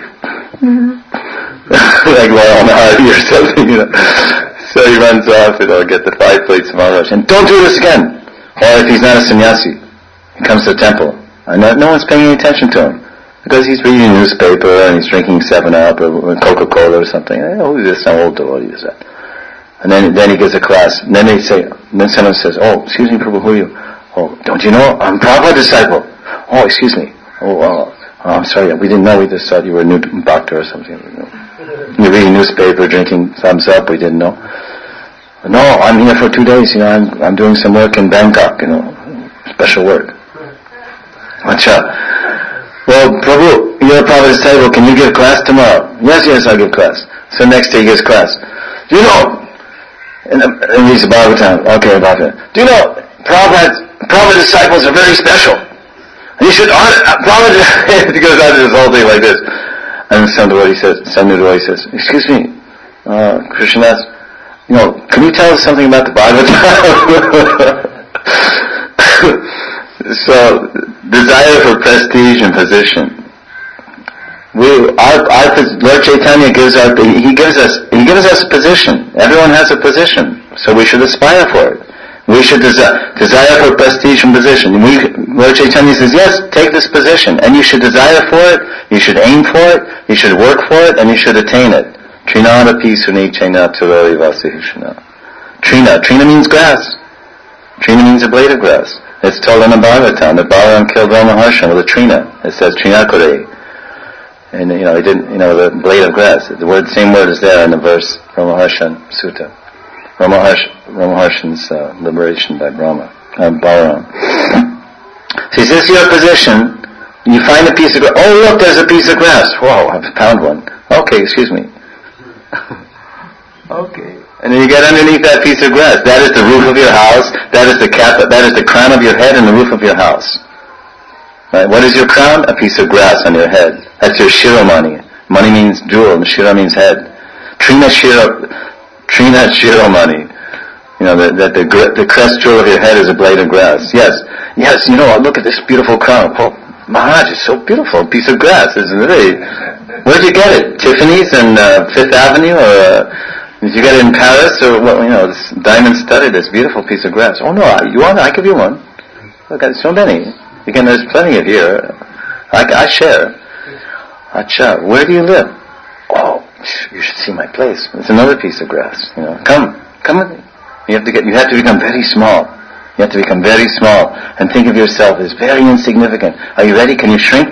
Like Lahari or something, So he runs off, get the 5 plates of Maharaj. And don't do this again. Or if he's not a sannyasi, he comes to the temple. And no one's paying any attention to him. Because he's reading a newspaper and he's drinking 7-Up or Coca-Cola or something. Oh, this is an old devotee, is that? And then he gives a class. And then then someone says, oh, excuse me, Prabhu, who are you? Oh, don't you know? I'm Prabhupada disciple. Oh, excuse me. Oh, I'm sorry. We didn't know. We just thought you were a new bhakta or something. You're reading newspaper, drinking thumbs up. We didn't know. No, I'm here for 2 days. I'm doing some work in Bangkok. Special work. Acha. Well, Prabhu, you're a Prabhupada disciple. Can you give class tomorrow? Yes, I'll give class. So next day he gives class. Do you know? And he's a Bhagavatam. Okay, Bhagavatam. Do you know Prabhupada disciples are very special? You should honor Prabhupada. He goes on to this whole thing like this. And some devotee says, excuse me, Krishnadas, can you tell us something about the Bhagavatam? So, desire for prestige and position. Lord Chaitanya gives us a position. Everyone has a position, so we should aspire for it. We should desire for prestige and position. Lord Chaitanya says, yes, take this position, and you should desire for it, you should aim for it, you should work for it, and you should attain it. Trinada pisuni chena turari vasihishana. Trina means grass. Trina means a blade of grass. It's told in the Bhagavatam that Balaram killed Ramaharshan with a trina. It says Trinakure. And, he didn't, the blade of grass. The same word is there in the verse, Ramaharshan Sutta. Ramaharshan's liberation by Balaram. So he says, your position, you find a piece of grass. Oh, look, there's a piece of grass. Whoa, I've found one. Okay, excuse me. Okay. And then you get underneath that piece of grass. That is the roof of your house. That is the crown of your head and the roof of your house. Right? What is your crown? A piece of grass on your head. That's your shiromani. Money means jewel, and shira means head. Trina shiromani. That the crest jewel of your head is a blade of grass. Yes, look at this beautiful crown. Oh, Maharaj, it's so beautiful. A piece of grass. It's really... Where'd you get it? Tiffany's in 5th Avenue? Or did you get it in Paris? Or what? This diamond studded, this beautiful piece of grass. Oh no, you want it? I give you one. Look, so many. There's plenty of here. I share. Acha, where do you live? Oh, you should see my place. It's another piece of grass. Come with me. You have to become very small. You have to become very small and think of yourself as very insignificant. Are you ready? Can you shrink?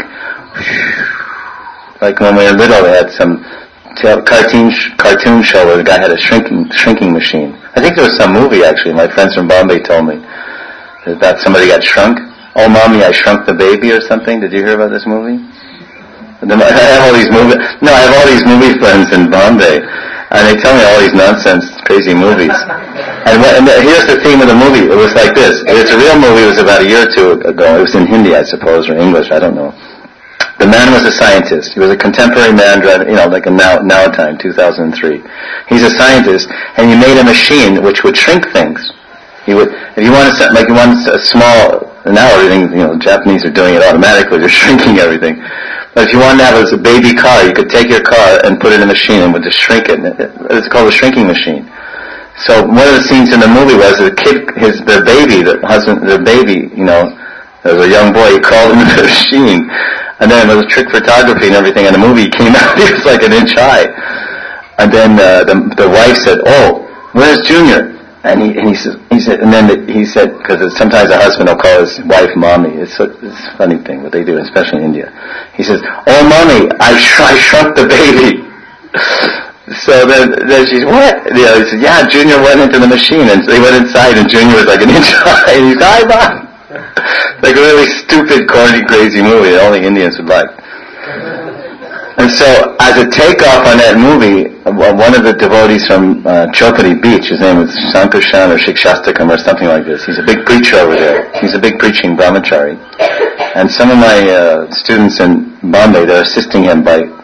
Like when we were little, they had some cartoon show where the guy had a shrinking machine. I think there was some movie actually. My friends from Bombay told me that somebody got shrunk. Oh, mommy, I shrunk the baby or something. Did you hear about this movie? I have all these movie friends in Bombay, and they tell me all these nonsense, crazy movies. And here's the theme of the movie. It was like this. It's a real movie. It was about a year or two ago. It was in Hindi, I suppose, or English. I don't know. The man was a scientist. He was a contemporary man driving, like in now time, 2003. He's a scientist, and he made a machine which would shrink things. He would, if you wanted something, like you wanted a small, now everything, the Japanese are doing it automatically. They're shrinking everything. But if you wanted to have a baby car, you could take your car and put it in a machine and would just shrink it. It's called a shrinking machine. So one of the scenes in the movie was the baby, there was a young boy, he crawled into the machine, and then it was trick photography and everything, and the movie came out, he was like an inch high. And then the wife said, "Oh, where's Junior?" And he said, because sometimes a husband will call his wife mommy. It's a funny thing what they do, especially in India. He says, "Oh, mommy, I shrunk the baby." So then she said, "What?" He said, "Yeah, Junior went into the machine," and they went inside, and Junior was like an inch high, and he said, "Hi, Mom." Like a really stupid, corny, crazy movie that only Indians would like. And so, as a takeoff on that movie, one of the devotees from Chopati Beach, his name was Sankarshan or Shikshastakam or something like this. He's a big preacher over there. He's a big preaching brahmachari. And some of my students in Bombay, they're assisting him by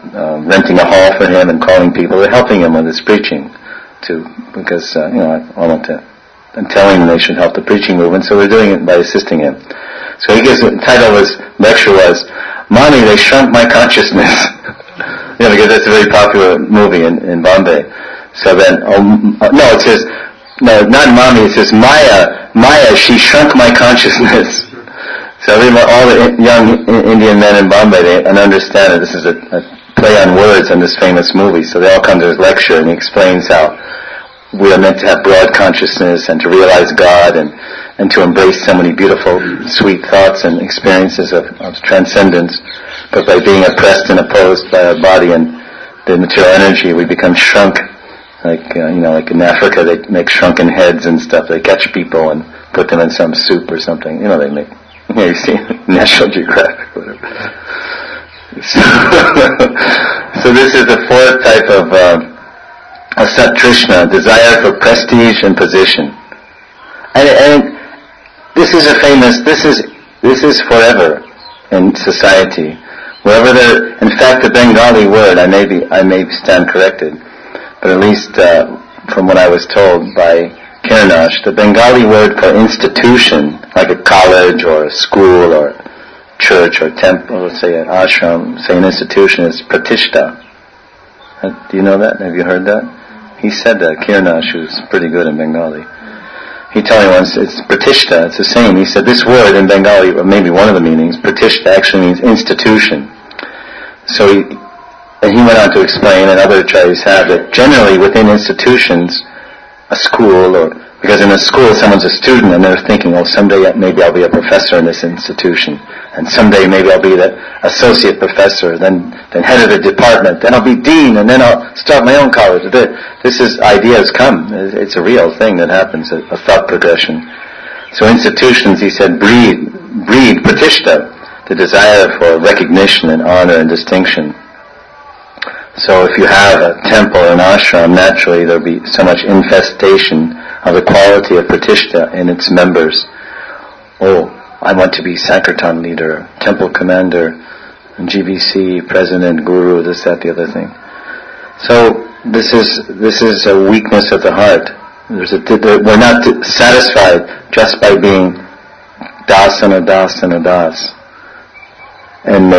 renting a hall for him and calling people. They're helping him with his preaching, because I'm telling them they should help the preaching movement, so they're doing it by assisting him. So the title of his lecture was, "Mommy, They Shrunk My Consciousness." Because that's a very popular movie in Bombay. So then, it says, no, not Mommy, it says, Maya, She Shrunk My Consciousness. So all the young Indian men in Bombay, they understand that this is a play on words on this famous movie. So they all come to his lecture, and he explains how we are meant to have broad consciousness and to realize God and to embrace so many beautiful, sweet thoughts and experiences of transcendence. But by being oppressed and opposed by our body and the material energy, we become shrunk. Like in Africa, they make shrunken heads and stuff. They catch people and put them in some soup or something. They make. You see National Geographic, whatever. So this is the fourth type of Asat Trishna, desire for prestige and position. And this is this is forever in society. Wherever in fact the Bengali word, I may stand corrected, but at least from what I was told by Kirnash, the Bengali word for institution, like a college or a school or church or temple, let's say an ashram, say an institution, is pratishta. Do you know that? Have you heard that? He said that, Kirnash, who's pretty good in Bengali. He told me once, it's pratishta, it's the same. He said this word in Bengali, or maybe one of the meanings, pratishta actually means institution. So he went on to explain, and other acharyas have, that generally within institutions, a school, or because in a school someone's a student and they're thinking, someday maybe I'll be a professor in this institution, and someday maybe I'll be the associate professor, then head of the department, then I'll be dean, and then I'll start my own college. Ideas come. It's a real thing that happens, a thought progression. So institutions, he said, breed pratishta, the desire for recognition and honor and distinction. So if you have a temple or an ashram, naturally there'll be so much infestation of the quality of pratishta in its members. I want to be Sankirtan leader, temple commander, GBC, president, guru, this, that, the other thing. So this is a weakness of the heart. We're not satisfied just by being das and a das and a das. And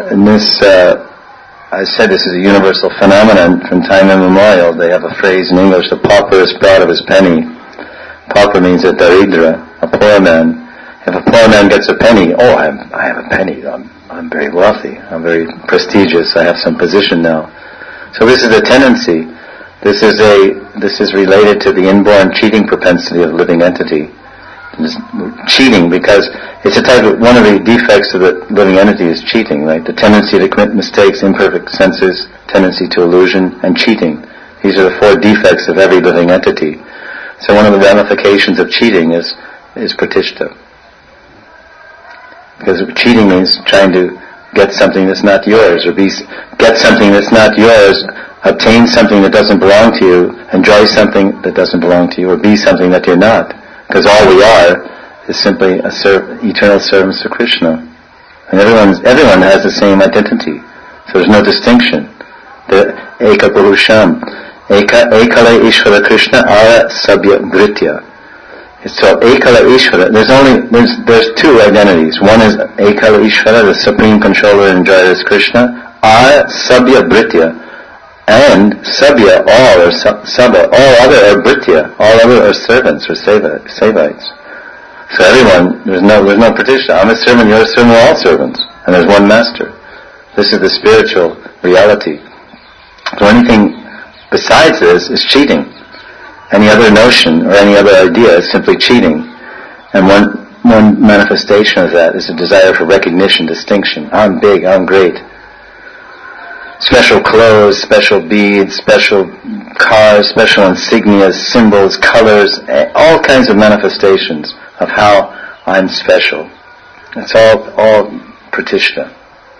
I said this is a universal phenomenon from time immemorial. They have a phrase in English, the pauper is proud of his penny. Pauper means a daridra, a poor man. If a poor man gets a penny, I have a penny, I'm very wealthy, I'm very prestigious, I have some position now. So this is a tendency. This is related to the inborn cheating propensity of the living entity. Cheating, because it's one of the defects of the living entity is cheating, right? The tendency to commit mistakes, imperfect senses, tendency to illusion, and cheating. These are the four defects of every living entity. So one of the ramifications of cheating is pratishta. Because cheating means trying to get something that's not yours, or get something that's not yours, obtain something that doesn't belong to you, enjoy something that doesn't belong to you, or be something that you're not. Because all we are is simply eternal servants of Krishna. And everyone has the same identity. So there's no distinction. The Eka Purusham. Ekala Ishvara Krishna Ara Sabya Britya. So Ekala Ishvara, there's two identities. One is Ekala Ishvara, the supreme controller and enjoyer is Krishna. Ara Sabya Britya. And Sabya, all other are Britya, all other are servants or Sevites. So everyone, there's no pratishta. I'm a servant, you're a servant, we're all servants. And there's one master. This is the spiritual reality. So anything besides this is cheating. Any other notion or any other idea is simply cheating. And one manifestation of that is a desire for recognition, distinction. I'm big, I'm great. Special clothes, special beads, special cars, special insignias, symbols, colors, all kinds of manifestations of how I'm special. It's all pratishta.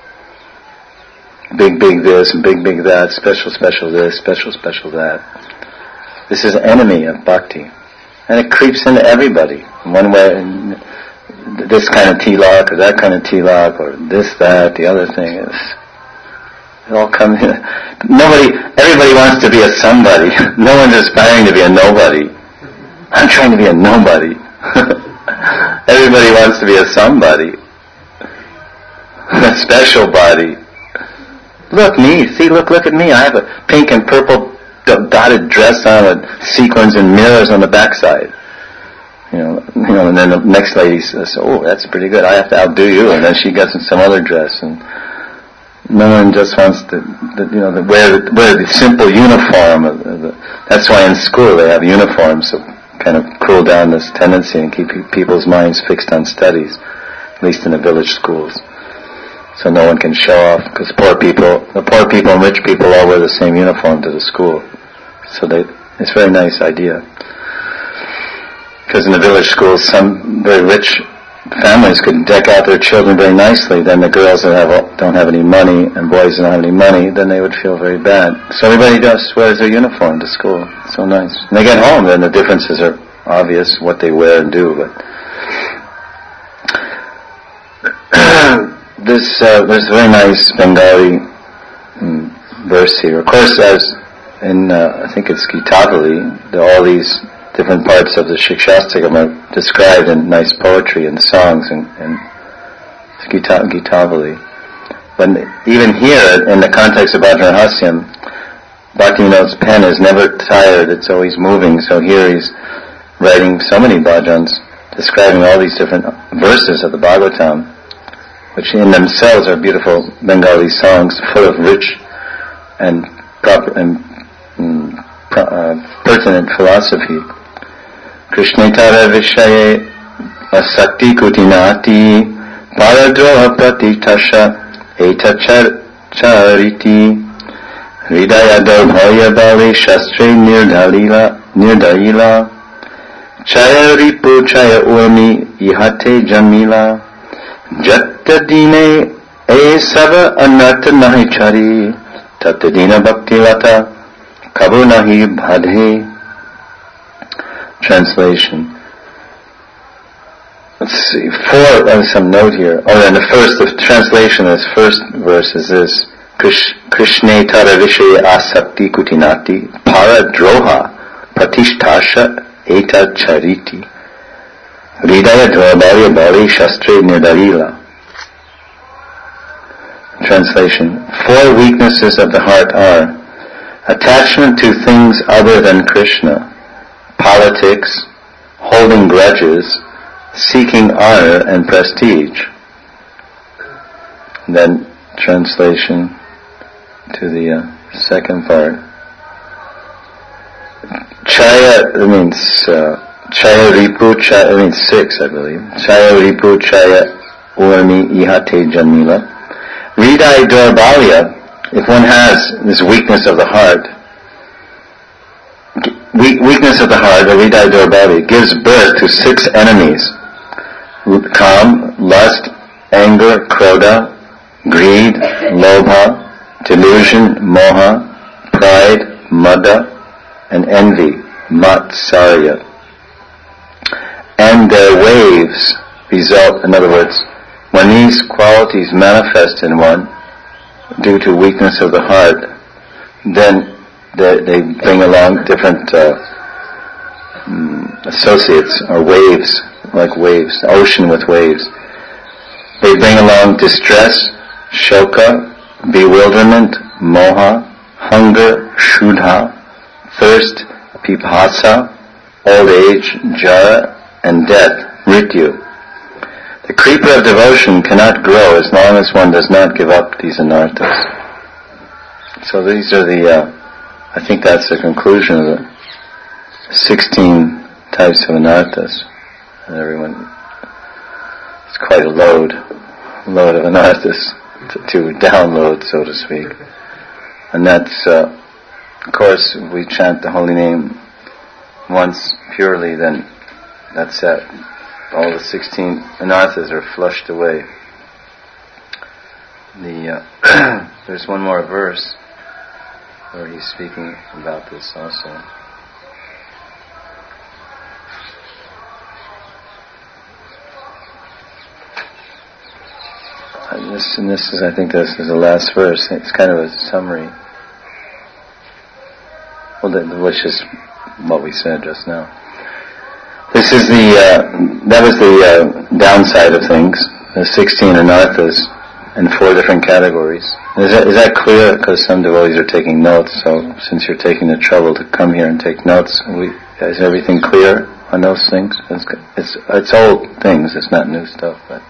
Big this and big that, special this, special that. This is an enemy of bhakti. And it creeps into everybody. In one way, this kind of tilak or that kind of tilak or this, that, the other thing is. It all comes. Everybody wants to be a somebody. No one's aspiring to be a nobody. I'm trying to be a nobody. Everybody wants to be a somebody. A special body. Look me, see, look at me. I have a pink and purple dotted dress on with sequins and mirrors on the backside. And then the next lady says, "Oh, that's pretty good. I have to outdo you." And then she gets in some other dress, and no one just wants to, wear the simple uniform. That's why in school they have uniforms to kind of cool down this tendency and keep people's minds fixed on studies, at least in the village schools. So no one can show off, because the poor people and rich people all wear the same uniform to the school. So it's a very nice idea. Because in the village schools, some very rich families could deck out their children very nicely. Then the girls that don't have any money and boys that don't have any money, then they would feel very bad. So everybody just wears their uniform to school. It's so nice. When they get home, then the differences are obvious, what they wear and do. But there's a very nice Bengali verse here. Of course, as in I think it's Gitavali, all these different parts of the Shikshastakam are described in nice poetry and songs and Gitavali. But even here, in the context of Bhadrahasyam, Bhaktivinoda's pen is never tired, it's always moving. So here he's writing so many bhajans, describing all these different verses of the Bhagavatam, which in themselves are beautiful Bengali songs full of rich and proper and pertinent philosophy. Krishnetara Vishaye Asakti Kutinati Paradroha Pratitasha Etachariti Hridaya Darbhaya Bali Shastre Nirdalila Chaya Ripu Chaya Urmi Ihate Jamila Jattadine E Sava Anartha Nahi Chari Tattadina Bhakti Lata Kabu Nahi Bhadhe. Translation. Let's see. Some note here. And the translation of this first verse is this: Krishne tara vishaye asakti kutinati paradroha pratisthasha eta chariti hridaya dvabarya bali shastre nirdalila. Translation. 4 weaknesses of the heart are attachment to things other than Krishna, politics, holding grudges, seeking honor and prestige. Then translation to the second part. Chaya means Chaya Ripu Chaya means 6, I believe. Chaya Ripu Chaya Urmi Ihate Jamila. Hridaya Daurbalya, if one has this weakness of the heart, weakness of the heart, or Hridaya Daurbalya, gives birth to 6 enemies: Kam, lust, anger, krodha, greed, lobha, delusion, moha, pride, mada, and envy, matsarya. And their waves result, in other words, when these qualities manifest in one due to weakness of the heart, then they bring along different associates, or waves, like waves, the ocean with waves. They bring along distress, shoka, bewilderment, moha, hunger, shuddha, thirst, pipasa, old age, jara, and death, mrityu. The creeper of devotion cannot grow as long as one does not give up these anarthas. So these are I think that's the conclusion of the 16 types of anarthas. And everyone, it's quite a load of anarthas to download, so to speak. And that's, of course, if we chant the holy name once purely, then that's it. All the 16 anarthas are flushed away. There's one more verse where he's speaking about this also. I think this is the last verse. It's kind of a summary. Well, which is what we said just now. This is that was the downside of things. The 16 anarthas in 4 different categories. Is that clear? Because some devotees are taking notes, so since you're taking the trouble to come here and take notes, is everything clear on those things? It's old things, it's not new stuff, but...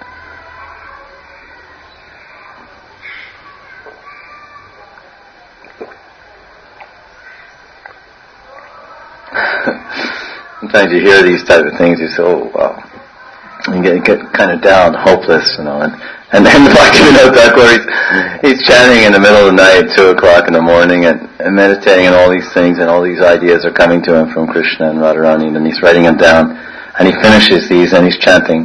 Sometimes you hear these type of things, you say, oh, wow. You get kind of down, hopeless, and then the Bhaktivinoda Thakur, he's chanting in the middle of the night, 2 o'clock in the morning, and meditating on all these things, and all these ideas are coming to him from Krishna and Radharani, and he's writing them down, and he finishes these, and he's chanting.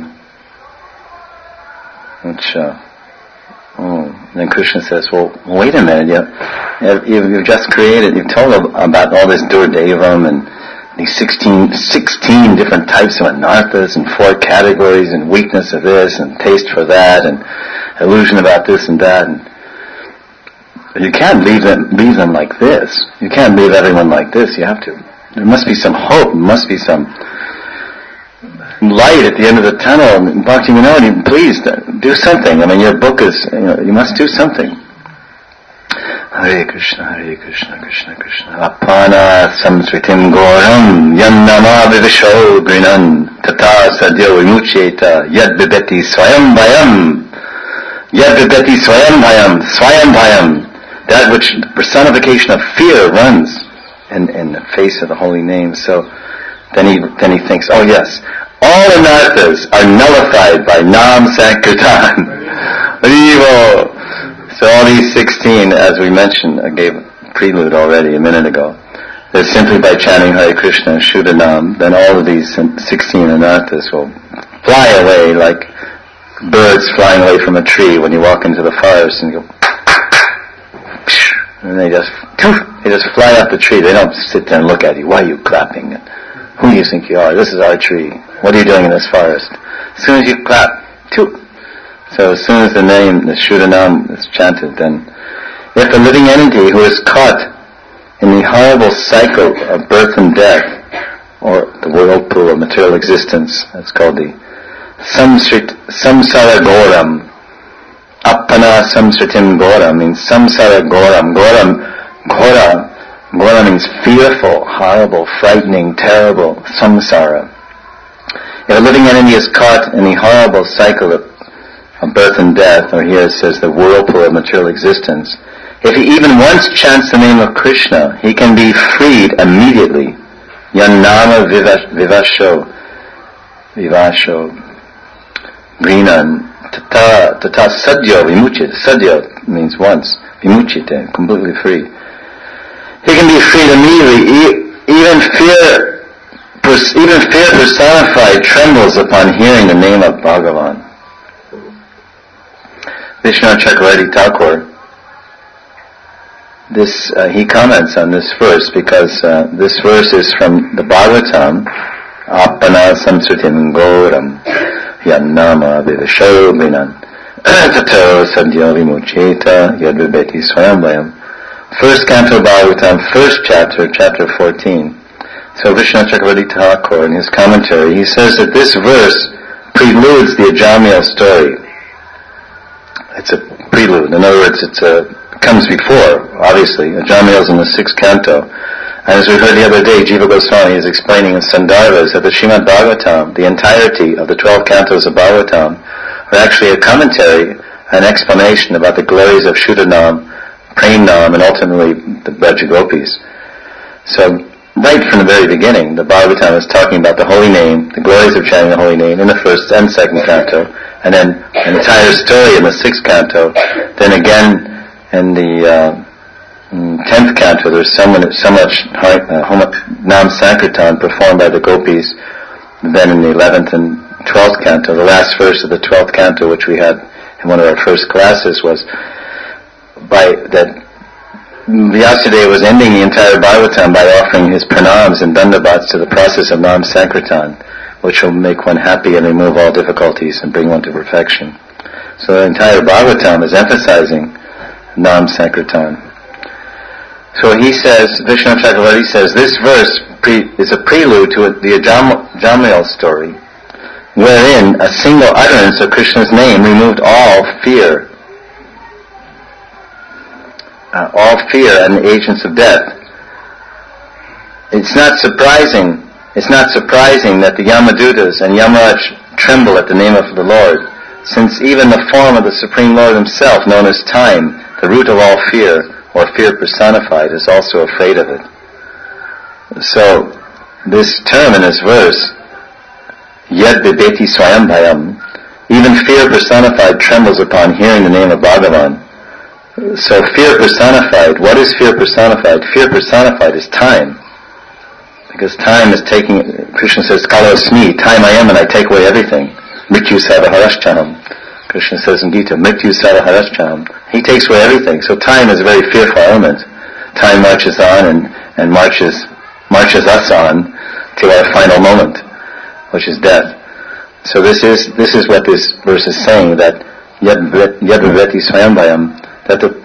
And then Krishna says, well, wait a minute, you've just created, you've told about all this Durdevam, and these 16 different types of anarthas and 4 categories and weakness of this and taste for that and illusion about this and that. And you can't leave them like this. You can't leave everyone like this. You have to. There must be some hope. There must be some light at the end of the tunnel. Bhaktivinoda, please do something. I mean, your book is, you must do something. Hare Krishna, Krishna Krishna. Apana samsritim goram yannama vivisho grinan tata sadyo vimucheta yad bibeti swayam bhayam. That which personification of fear runs in the face of the holy name. So then he thinks, oh yes, all anarthas are nullified by Nam Sankirtan. Evil. So all these 16, as we mentioned, I gave a prelude already a minute ago, they're simply by chanting Hare Krishna and Shuddhanam, then all of these 16 anarthas will fly away like birds flying away from a tree when you walk into the forest and you go, and they just fly up the tree. They don't sit there and look at you. Why are you clapping? Who do you think you are? This is our tree. What are you doing in this forest? As soon as you clap, so as soon as the name, the Shuddhanam, is chanted, then if a living entity who is caught in the horrible cycle of birth and death, or the whirlpool of material existence, that's called the samsara goram, appana samsritim goram, means samsara goram. Gora means fearful, horrible, frightening, terrible, samsara. If a living entity is caught in the horrible cycle of birth and death, or here it says the whirlpool of material existence, if he even once chants the name of Krishna, he can be freed immediately. Yannama vivasho grinan tata sadyo vimuchita. Sadyo means once, vimuchita, completely free. He can be freed immediately. Even fear personified trembles upon hearing the name of Bhagavan. Vishnu Chakravarti Thakur, he comments on this verse because this verse is from the Bhagavatam, Appana samsritim goram yannama vivisho binan tato sadhya vimucheta yadvibeti swayambhayam. First canto Bhagavatam, first chapter, chapter 14. So Vishnu Chakravarti Thakur, in his commentary, he says that this verse preludes the Ajamil story. It's a prelude. In other words, it comes before, obviously. Ajamil is in the 6th canto. And as we heard the other day, Jiva Goswami is explaining in Sandarbhas that the Srimad Bhagavatam, the entirety of the 12 cantos of Bhagavatam, are actually a commentary, an explanation about the glories of Shuddhanam, Premnam, and ultimately the Braja Gopis. So, right from the very beginning, the Bhagavatam is talking about the holy name, the glories of chanting the holy name in the 1st and 2nd canto, and then an entire story in the 6th canto. Then again in the 10th canto, there's so much Nam Sankirtan performed by the gopis. Then in the 11th and 12th canto, the last verse of the 12th canto, which we had in one of our first classes, was by that Vyasadeva was ending the entire Bhagavatam by offering his pranams and dandavats to the process of Nam Sankirtan, which will make one happy and remove all difficulties and bring one to perfection. So the entire Bhagavatam is emphasizing Nam Sankirtan. So he says, Vishwanath Chakravarti says, this verse is a prelude to the Ajamil story, wherein a single utterance of Krishna's name removed all fear and the agents of death. It's not surprising that the Yamadutas and Yamaraj tremble at the name of the Lord, since even the form of the Supreme Lord himself, known as time, the root of all fear, or fear personified, is also afraid of it. So, this term in this verse, Yad Bibeti Swayam Bhayam, even fear personified trembles upon hearing the name of Bhagavan. So fear personified, what is fear personified? Fear personified is time. Because time is taking, Krishna says, Kalo Asmi, time I am and I take away everything. Mrityu Sarvaharashchaham. Krishna says in Gita, Mrityu Sarvaharashchaham. He takes away everything. So time is a very fearful element. Time marches on and marches us on to our final moment, which is death. So this is what this verse is saying, that Yad Viveti Swayam Bhayam, that the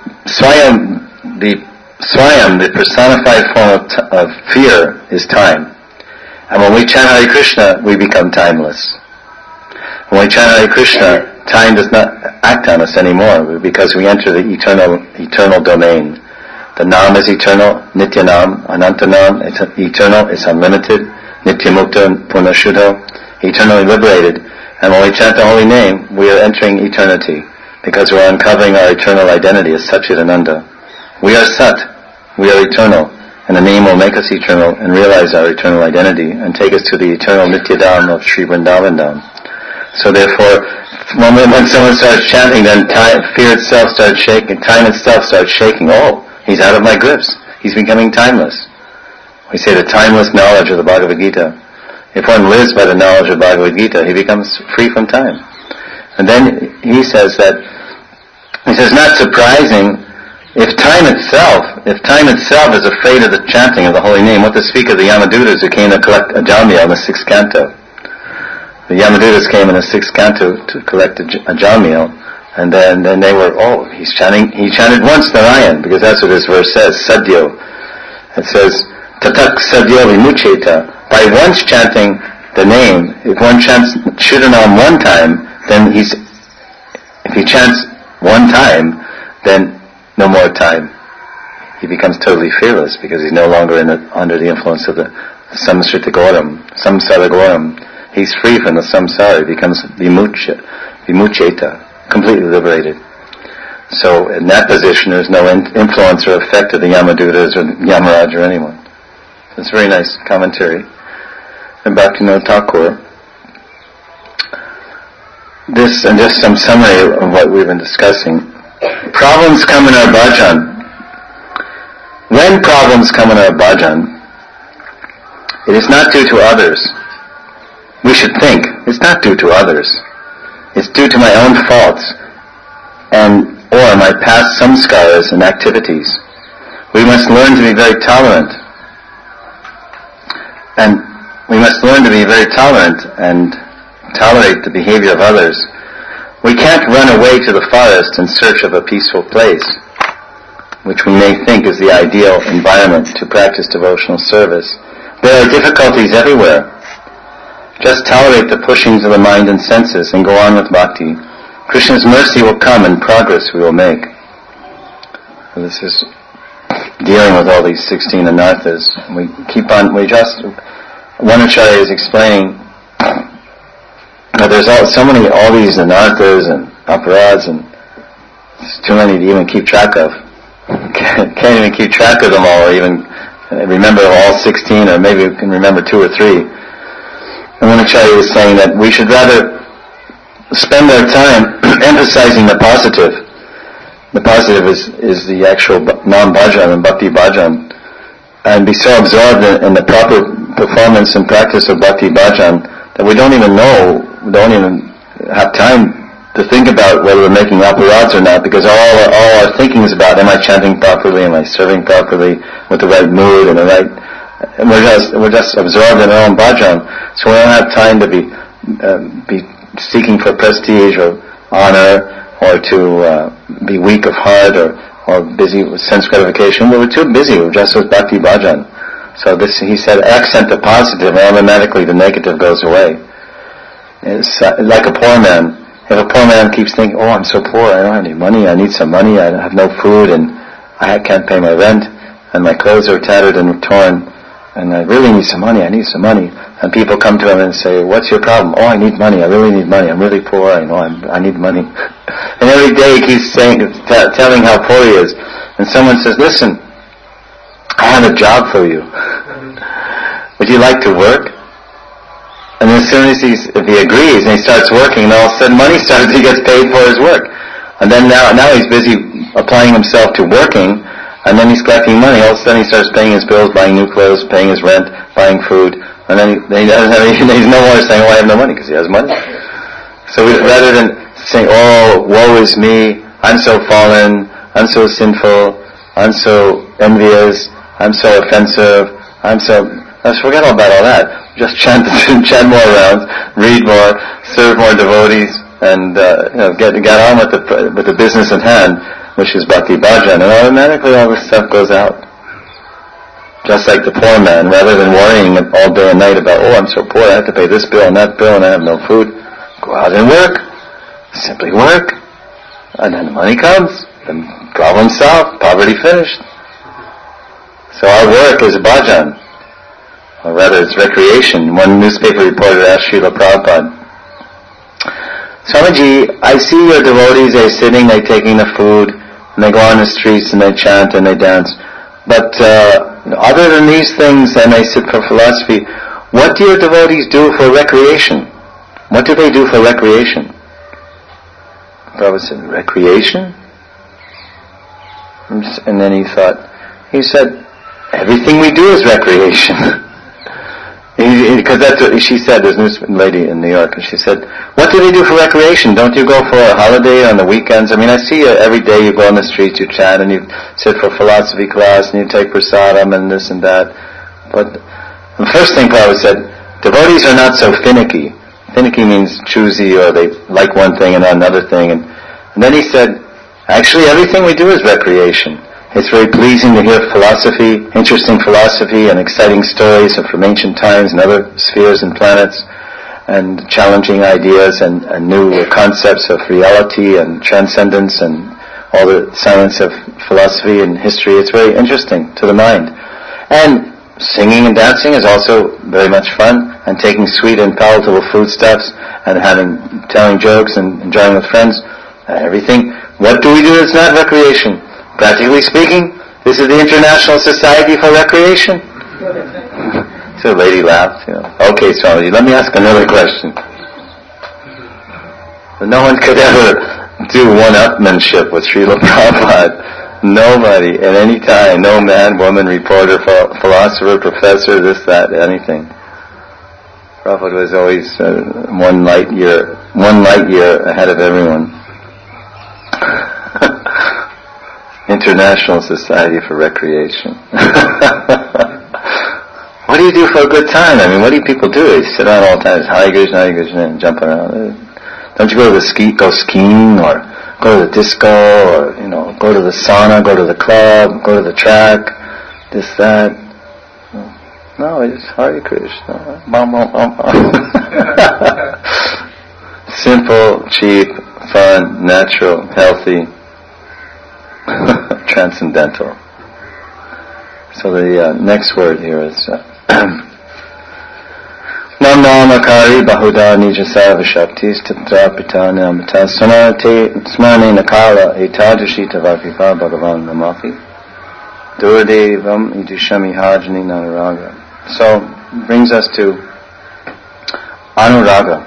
Swayam, the personified form of fear, is time. And when we chant Hare Krishna, we become timeless. When we chant Hare Krishna, time does not act on us anymore, because we enter the eternal domain. The Nam is eternal, Nitya Nam, Ananta Nam, it's eternal, it's unlimited, Nitya Mukta, Purnashuddha, eternally liberated. And when we chant the holy name, we are entering eternity, because we're uncovering our eternal identity as Satchidananda. We are Sat, we are eternal, and the name will make us eternal and realize our eternal identity and take us to the eternal Nitya Dham of Sri Vrindavan Dham. So therefore, when someone starts chanting, then fear itself starts shaking, time itself starts shaking. Oh, he's out of my grips. He's becoming timeless. We say the timeless knowledge of the Bhagavad Gita. If one lives by the knowledge of Bhagavad Gita, he becomes free from time. And then he says, not surprising, if time itself is afraid of the chanting of the holy name, what to speak of the Yamadutas who came to collect Ajamil in the 6th canto. The Yamadutas came in the 6th canto to collect Ajamil, and then they were, he chanted once Narayan, because that's what this verse says, Sadhyo. It says, Tatak Sadhyo Vimucheta. By once chanting the name, if one chants Chudanam one time, then if he chants one time, then no more time. He becomes totally fearless, because he's no longer under the influence of the Samsrita Goram. He's free from the samsara. He becomes vimucheta, completely liberated. So in that position, there's no influence or effect of the Yamadutas or Yamaraj or anyone. So it's a very nice commentary. And Bhaktivinoda Thakur, this and just some summary of what we've been discussing. Problems come in our bhajan. When problems come in our bhajan, it is not due to others. We should think, it's not due to others. It's due to my own faults or my past samskaras and activities. We must learn to be very tolerant. And we must learn to be very tolerant and tolerate the behavior of others. We can't run away to the forest in search of a peaceful place, which we may think is the ideal environment to practice devotional service. There are difficulties everywhere. Just tolerate the pushings of the mind and senses and go on with bhakti. Krishna's mercy will come and progress we will make. So this is dealing with all these 16 anarthas. One acharya is explaining that there's all these anarthas and aparads, and it's too many to even keep track of. Can't even keep track of them all, or even remember all 16, or maybe we can remember 2 or 3. And one acharya is saying that we should rather spend our time emphasizing the positive. The positive is the actual non-bhajan and bhakti bhajan, and be so absorbed in the proper performance and practice of bhakti bhajan that we don't even have time to think about whether we're making aparads or not, because all our thinking is about, am I chanting properly, am I serving properly, with the right mood and the right... And we're just absorbed in our own bhajan, so we don't have time to be seeking for prestige or honor or to be weak of heart, or busy with sense gratification. We're too busy just with bhakti bhajan. So this, he said, accent the positive, and automatically the negative goes away. It's like a poor man. If a poor man keeps thinking, oh, I'm so poor, I don't have any money, I need some money, I have no food, and I can't pay my rent, and my clothes are tattered and torn, and I really need some money, and people come to him and say, what's your problem? Oh, I need money, I really need money, I'm really poor, I need money. And every day he keeps telling how poor he is, and someone says, listen, I have a job for you. Would you like to work? And as soon as if he agrees and he starts working, and all of a sudden he gets paid for his work. And then now he's busy applying himself to working, and then he's collecting money. All of a sudden he starts paying his bills, buying new clothes, paying his rent, buying food, and then he doesn't have he's no more saying, oh, I have no money, because he has money. So rather than saying, oh, woe is me, I'm so fallen, I'm so sinful, I'm so envious, I'm so offensive, let's forget all about all that. Just chant more rounds, read more, serve more devotees, and get on with the business at hand, which is bhakti bhajan, and automatically all this stuff goes out. Just like the poor man, rather than worrying all day and night about, oh, I'm so poor, I have to pay this bill and that bill, and I have no food. Go out and work. Simply work. And then the money comes. The problem solved. Poverty finished. So our work is bhajan. Or rather, it's recreation. One newspaper reporter asked Srila Prabhupada, Swamiji, I see your devotees, they're sitting, they're taking the food, and they go on the streets and they chant and they dance. But other than these things, and they sit for philosophy, what do your devotees do for recreation? What do they do for recreation? Prabhupada said, recreation? And then he said, everything we do is recreation. Because that's what she said, there's a lady in New York, and she said, what do they do for recreation? Don't you go for a holiday on the weekends? I mean, I see you every day, you go on the streets, you chat, and you sit for philosophy class, and you take prasadam, and this and that. But the first thing Prabhupada said, devotees are not so finicky. Finicky means choosy, or they like one thing and not another thing. And then he said, actually everything we do is recreation. It's very pleasing to hear philosophy, interesting philosophy, and exciting stories from ancient times and other spheres and planets, and challenging ideas and new concepts of reality and transcendence and all the science of philosophy and history. It's very interesting to the mind. And singing and dancing is also very much fun, and taking sweet and palatable foodstuffs and telling jokes and enjoying with friends, everything. What do we do that's not recreation? Practically speaking, this is the International Society for Recreation. So the lady laughed. Okay, Swamiji, let me ask another question. No one could ever do one-upmanship with Srila Prabhupada. Nobody, at any time, no man, woman, reporter, philosopher, professor, this, that, anything. Prabhupada was always one light year ahead of everyone. International Society for Recreation. What do you do for a good time? I mean, what do people do? They sit around all the time, Hare Krishna, and jump around. Don't you go skiing, or go to the disco, or, go to the sauna, go to the club, go to the track, this, that. No, it's Hare Krishna. Simple, cheap, fun, natural, healthy, transcendental. So the next word here is Nam namakari bahuda nija sarva shaktis tatra pitana amata smane nakala etadashita varpika bhagavan namapi durdevam idishami hajani nanuraga. So brings us to anuraga.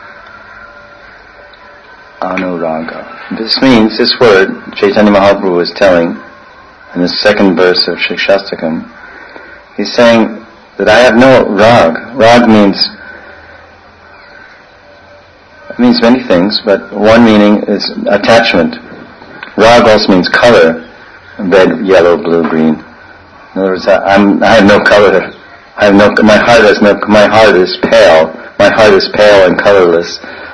Anuraga. This means, this word, Chaitanya Mahaprabhu is telling in the second verse of Shikshastakam, he's saying that I have no rag. Rag means many things, but one meaning is attachment. Rag also means color, red, yellow, blue, green. In other words, I have no color. My heart is pale. My heart is pale and colorless.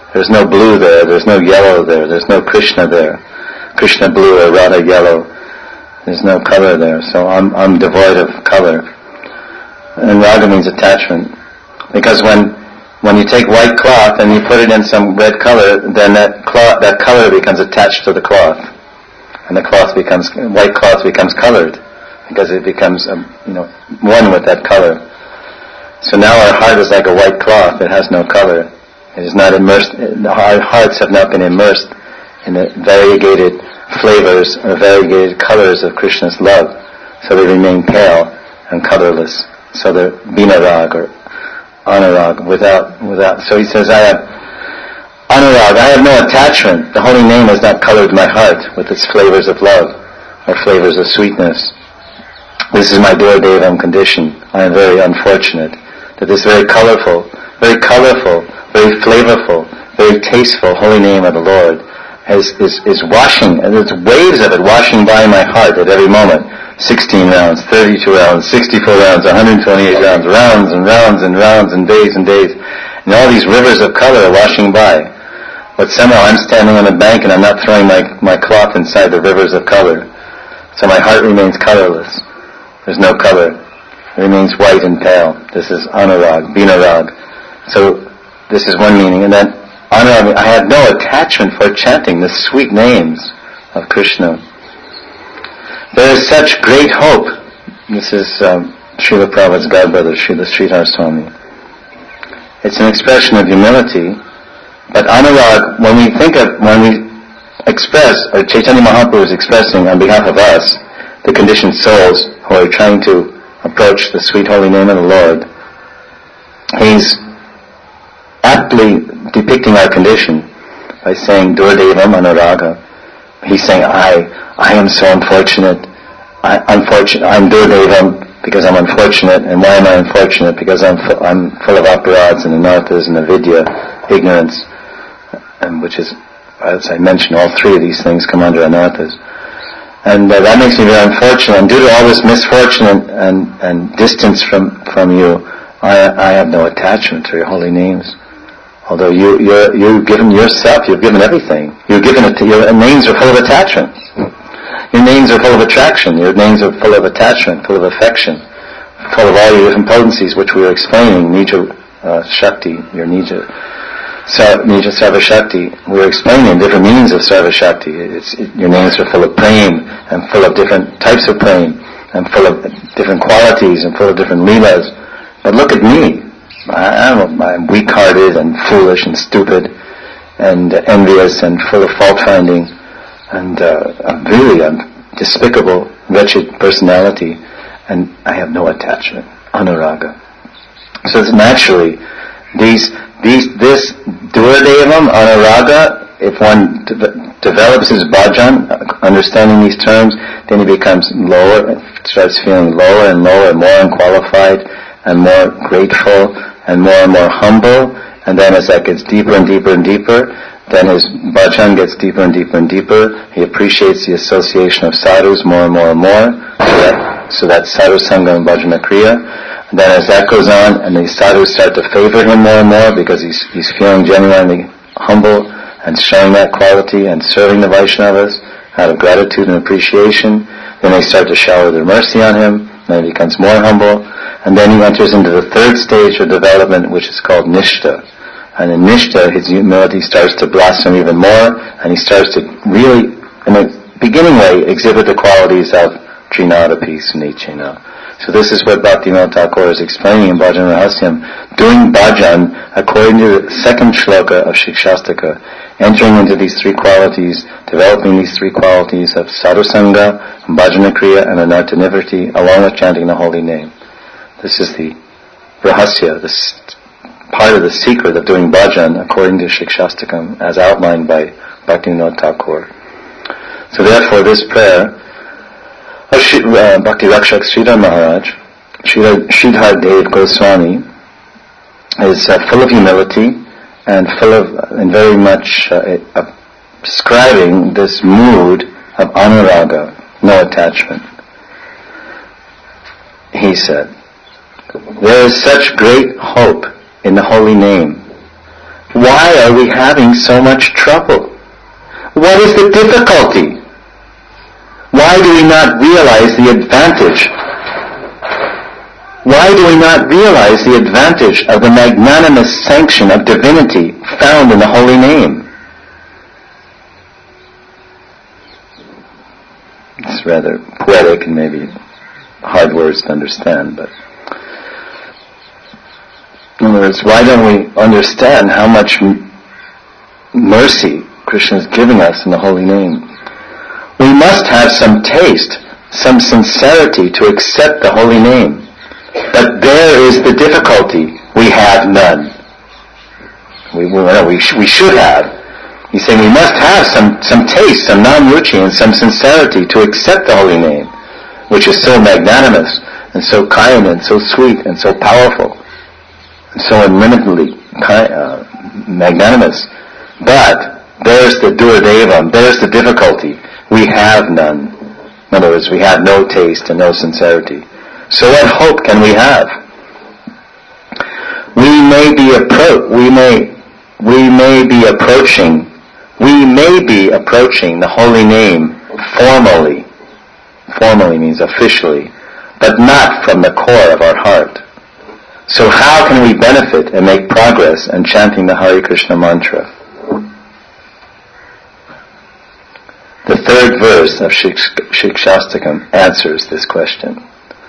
There's no blue there, there's no yellow there, there's no Krishna there. Krishna blue or Radha yellow. There's no color there, so I'm devoid of color. And raga means attachment. Because when you take white cloth and you put it in some red color, then that color becomes attached to the cloth. And white cloth becomes colored, because it becomes one with that color. So now our heart is like a white cloth, it has no color. It is not immersed, our hearts have not been immersed in the variegated flavors or variegated colors of Krishna's love. So they remain pale and colorless. So they're binarag or anurag, without. So he says, I have anurag, I have no attachment. The holy name has not colored my heart with its flavors of love or flavors of sweetness. This is my Duradevam condition. I am very unfortunate that this very colorful, very flavorful, very tasteful holy name of the Lord is washing, and there's waves of it washing by my heart at every moment. 16 rounds, 32 rounds, 64 rounds, 128 rounds, rounds and rounds and rounds and days, and all these rivers of color are washing by. But somehow I'm standing on a bank and I'm not throwing my cloth inside the rivers of color. So my heart remains colorless. There's no color. It remains white and pale. This is anurag, binarag. So this is one meaning. And then anurag, I have no attachment for chanting the sweet names of Krishna. There is such great hope. This is Srila Prabhupada's godbrother, Srila Sridhar Swami. It's an expression of humility. But anurag, when we express, or Chaitanya Mahaprabhu is expressing on behalf of us, the conditioned souls who are trying to approach the sweet holy name of the Lord, he's aptly depicting our condition by saying Duradevam Anuraga. He's saying, I am so unfortunate. I'm Duradevam because I'm unfortunate. And why am I unfortunate? Because I'm full of aparads and anarthas and avidya, ignorance, and which is, as I mentioned, all three of these things come under anarthas. And that makes me very unfortunate. And due to all this misfortune and distance from you, I have no attachment to your holy names. Although you've given yourself, you've given everything. You've given it to your names are full of attachment. Your names are full of attraction. Your names are full of attachment, full of affection, full of all your different potencies, which we were explaining. Nija Shakti, your Nija Sarva Shakti. We were explaining different meanings of Sarva Shakti. Your names are full of prem and full of different types of prem and full of different qualities and full of different leelas. But look at me. I'm weak-hearted and foolish and stupid and envious and full of fault-finding and I'm despicable, wretched personality, and I have no attachment, anuraga. So it's naturally, this Duradevam, anuraga, if one develops his bhajan, understanding these terms, then he becomes lower, starts feeling lower and lower, more unqualified and more grateful and more humble, and then as that gets deeper and deeper and deeper, then his bhajan gets deeper and deeper and deeper. He appreciates the association of sadhus more and more and more, so that sadhu sangha and bhajana kriya. And then as that goes on, and the sadhus start to favor him more and more because he's feeling genuinely humble and showing that quality and serving the Vaishnavas out of gratitude and appreciation, then they start to shower their mercy on him, then he becomes more humble, and then he enters into the third stage of development, which is called Nishta. And in Nishta, his humility starts to blossom even more, and he starts to really, in a beginning way, exhibit the qualities of Trinadapi Sunechena. So this is what Bhaktivinoda Thakur is explaining in Bhajan Rahasyam, doing bhajan according to the second shloka of Shikshastaka, entering into these three qualities, developing these three qualities of sadhusanga, bhajana kriya, and anartha nivritti, along with chanting the holy name. This is the rahasya, this part of the secret of doing bhajan according to Shikshastakam, as outlined by Bhaktivinoda Thakur. So therefore this prayer of Bhakti Rakshak Sridhar Maharaj, Sridhar Dev Goswami, is full of humility and very much describing this mood of anuraga, no attachment. He said, there is such great hope in the holy name Why are we having so much trouble? What is the difficulty? Why do we not realize the advantage? Why do we not realize the advantage of the magnanimous sanction of divinity found in the holy name? It's rather poetic and maybe hard words to understand, but in other words, why don't we understand how much mercy Krishna is giving us in the holy name? We must have some taste, some sincerity to accept the holy name. But there is the difficulty. We have none. We should have. He's saying we must have some taste, some non-ruchi, and some sincerity to accept the holy name, which is so magnanimous, and so kind, and so sweet, and so powerful, and so unlimitedly magnanimous. But there's the duradevam, there's the difficulty. We have none. In other words, we have no taste and no sincerity. So what hope can we have? We may be approaching the holy name formally. Formally means officially, but not from the core of our heart. So how can we benefit and make progress in chanting the Hare Krishna mantra? The third verse of Shikshastakam answers this question.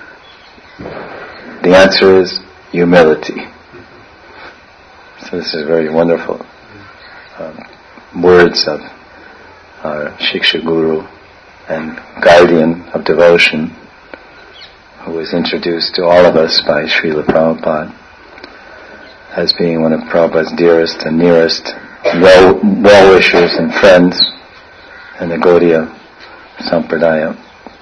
The answer is humility. So this is very wonderful words of our Shiksha Guru and guardian of devotion, who was introduced to all of us by Srila Prabhupada as being one of Prabhupada's dearest and nearest well-wishers and friends in the Gaudiya Sampradaya.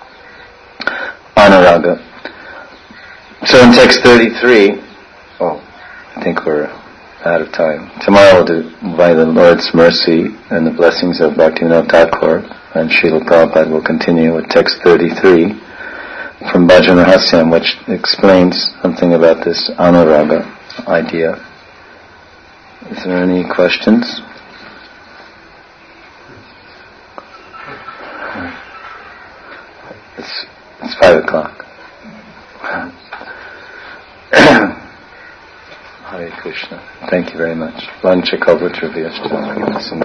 Anuraga. So in text 33, I think we're out of time. Tomorrow we'll do, by the Lord's mercy and the blessings of Bhaktivinoda Thakur and Srila Prabhupada, will continue with text 33 from Bhajan Rahasyam, which explains something about this Anuraga idea. Is there any questions? It's 5 o'clock. Hare Krishna. Thank you very much. Vancha kalpatra vyashta.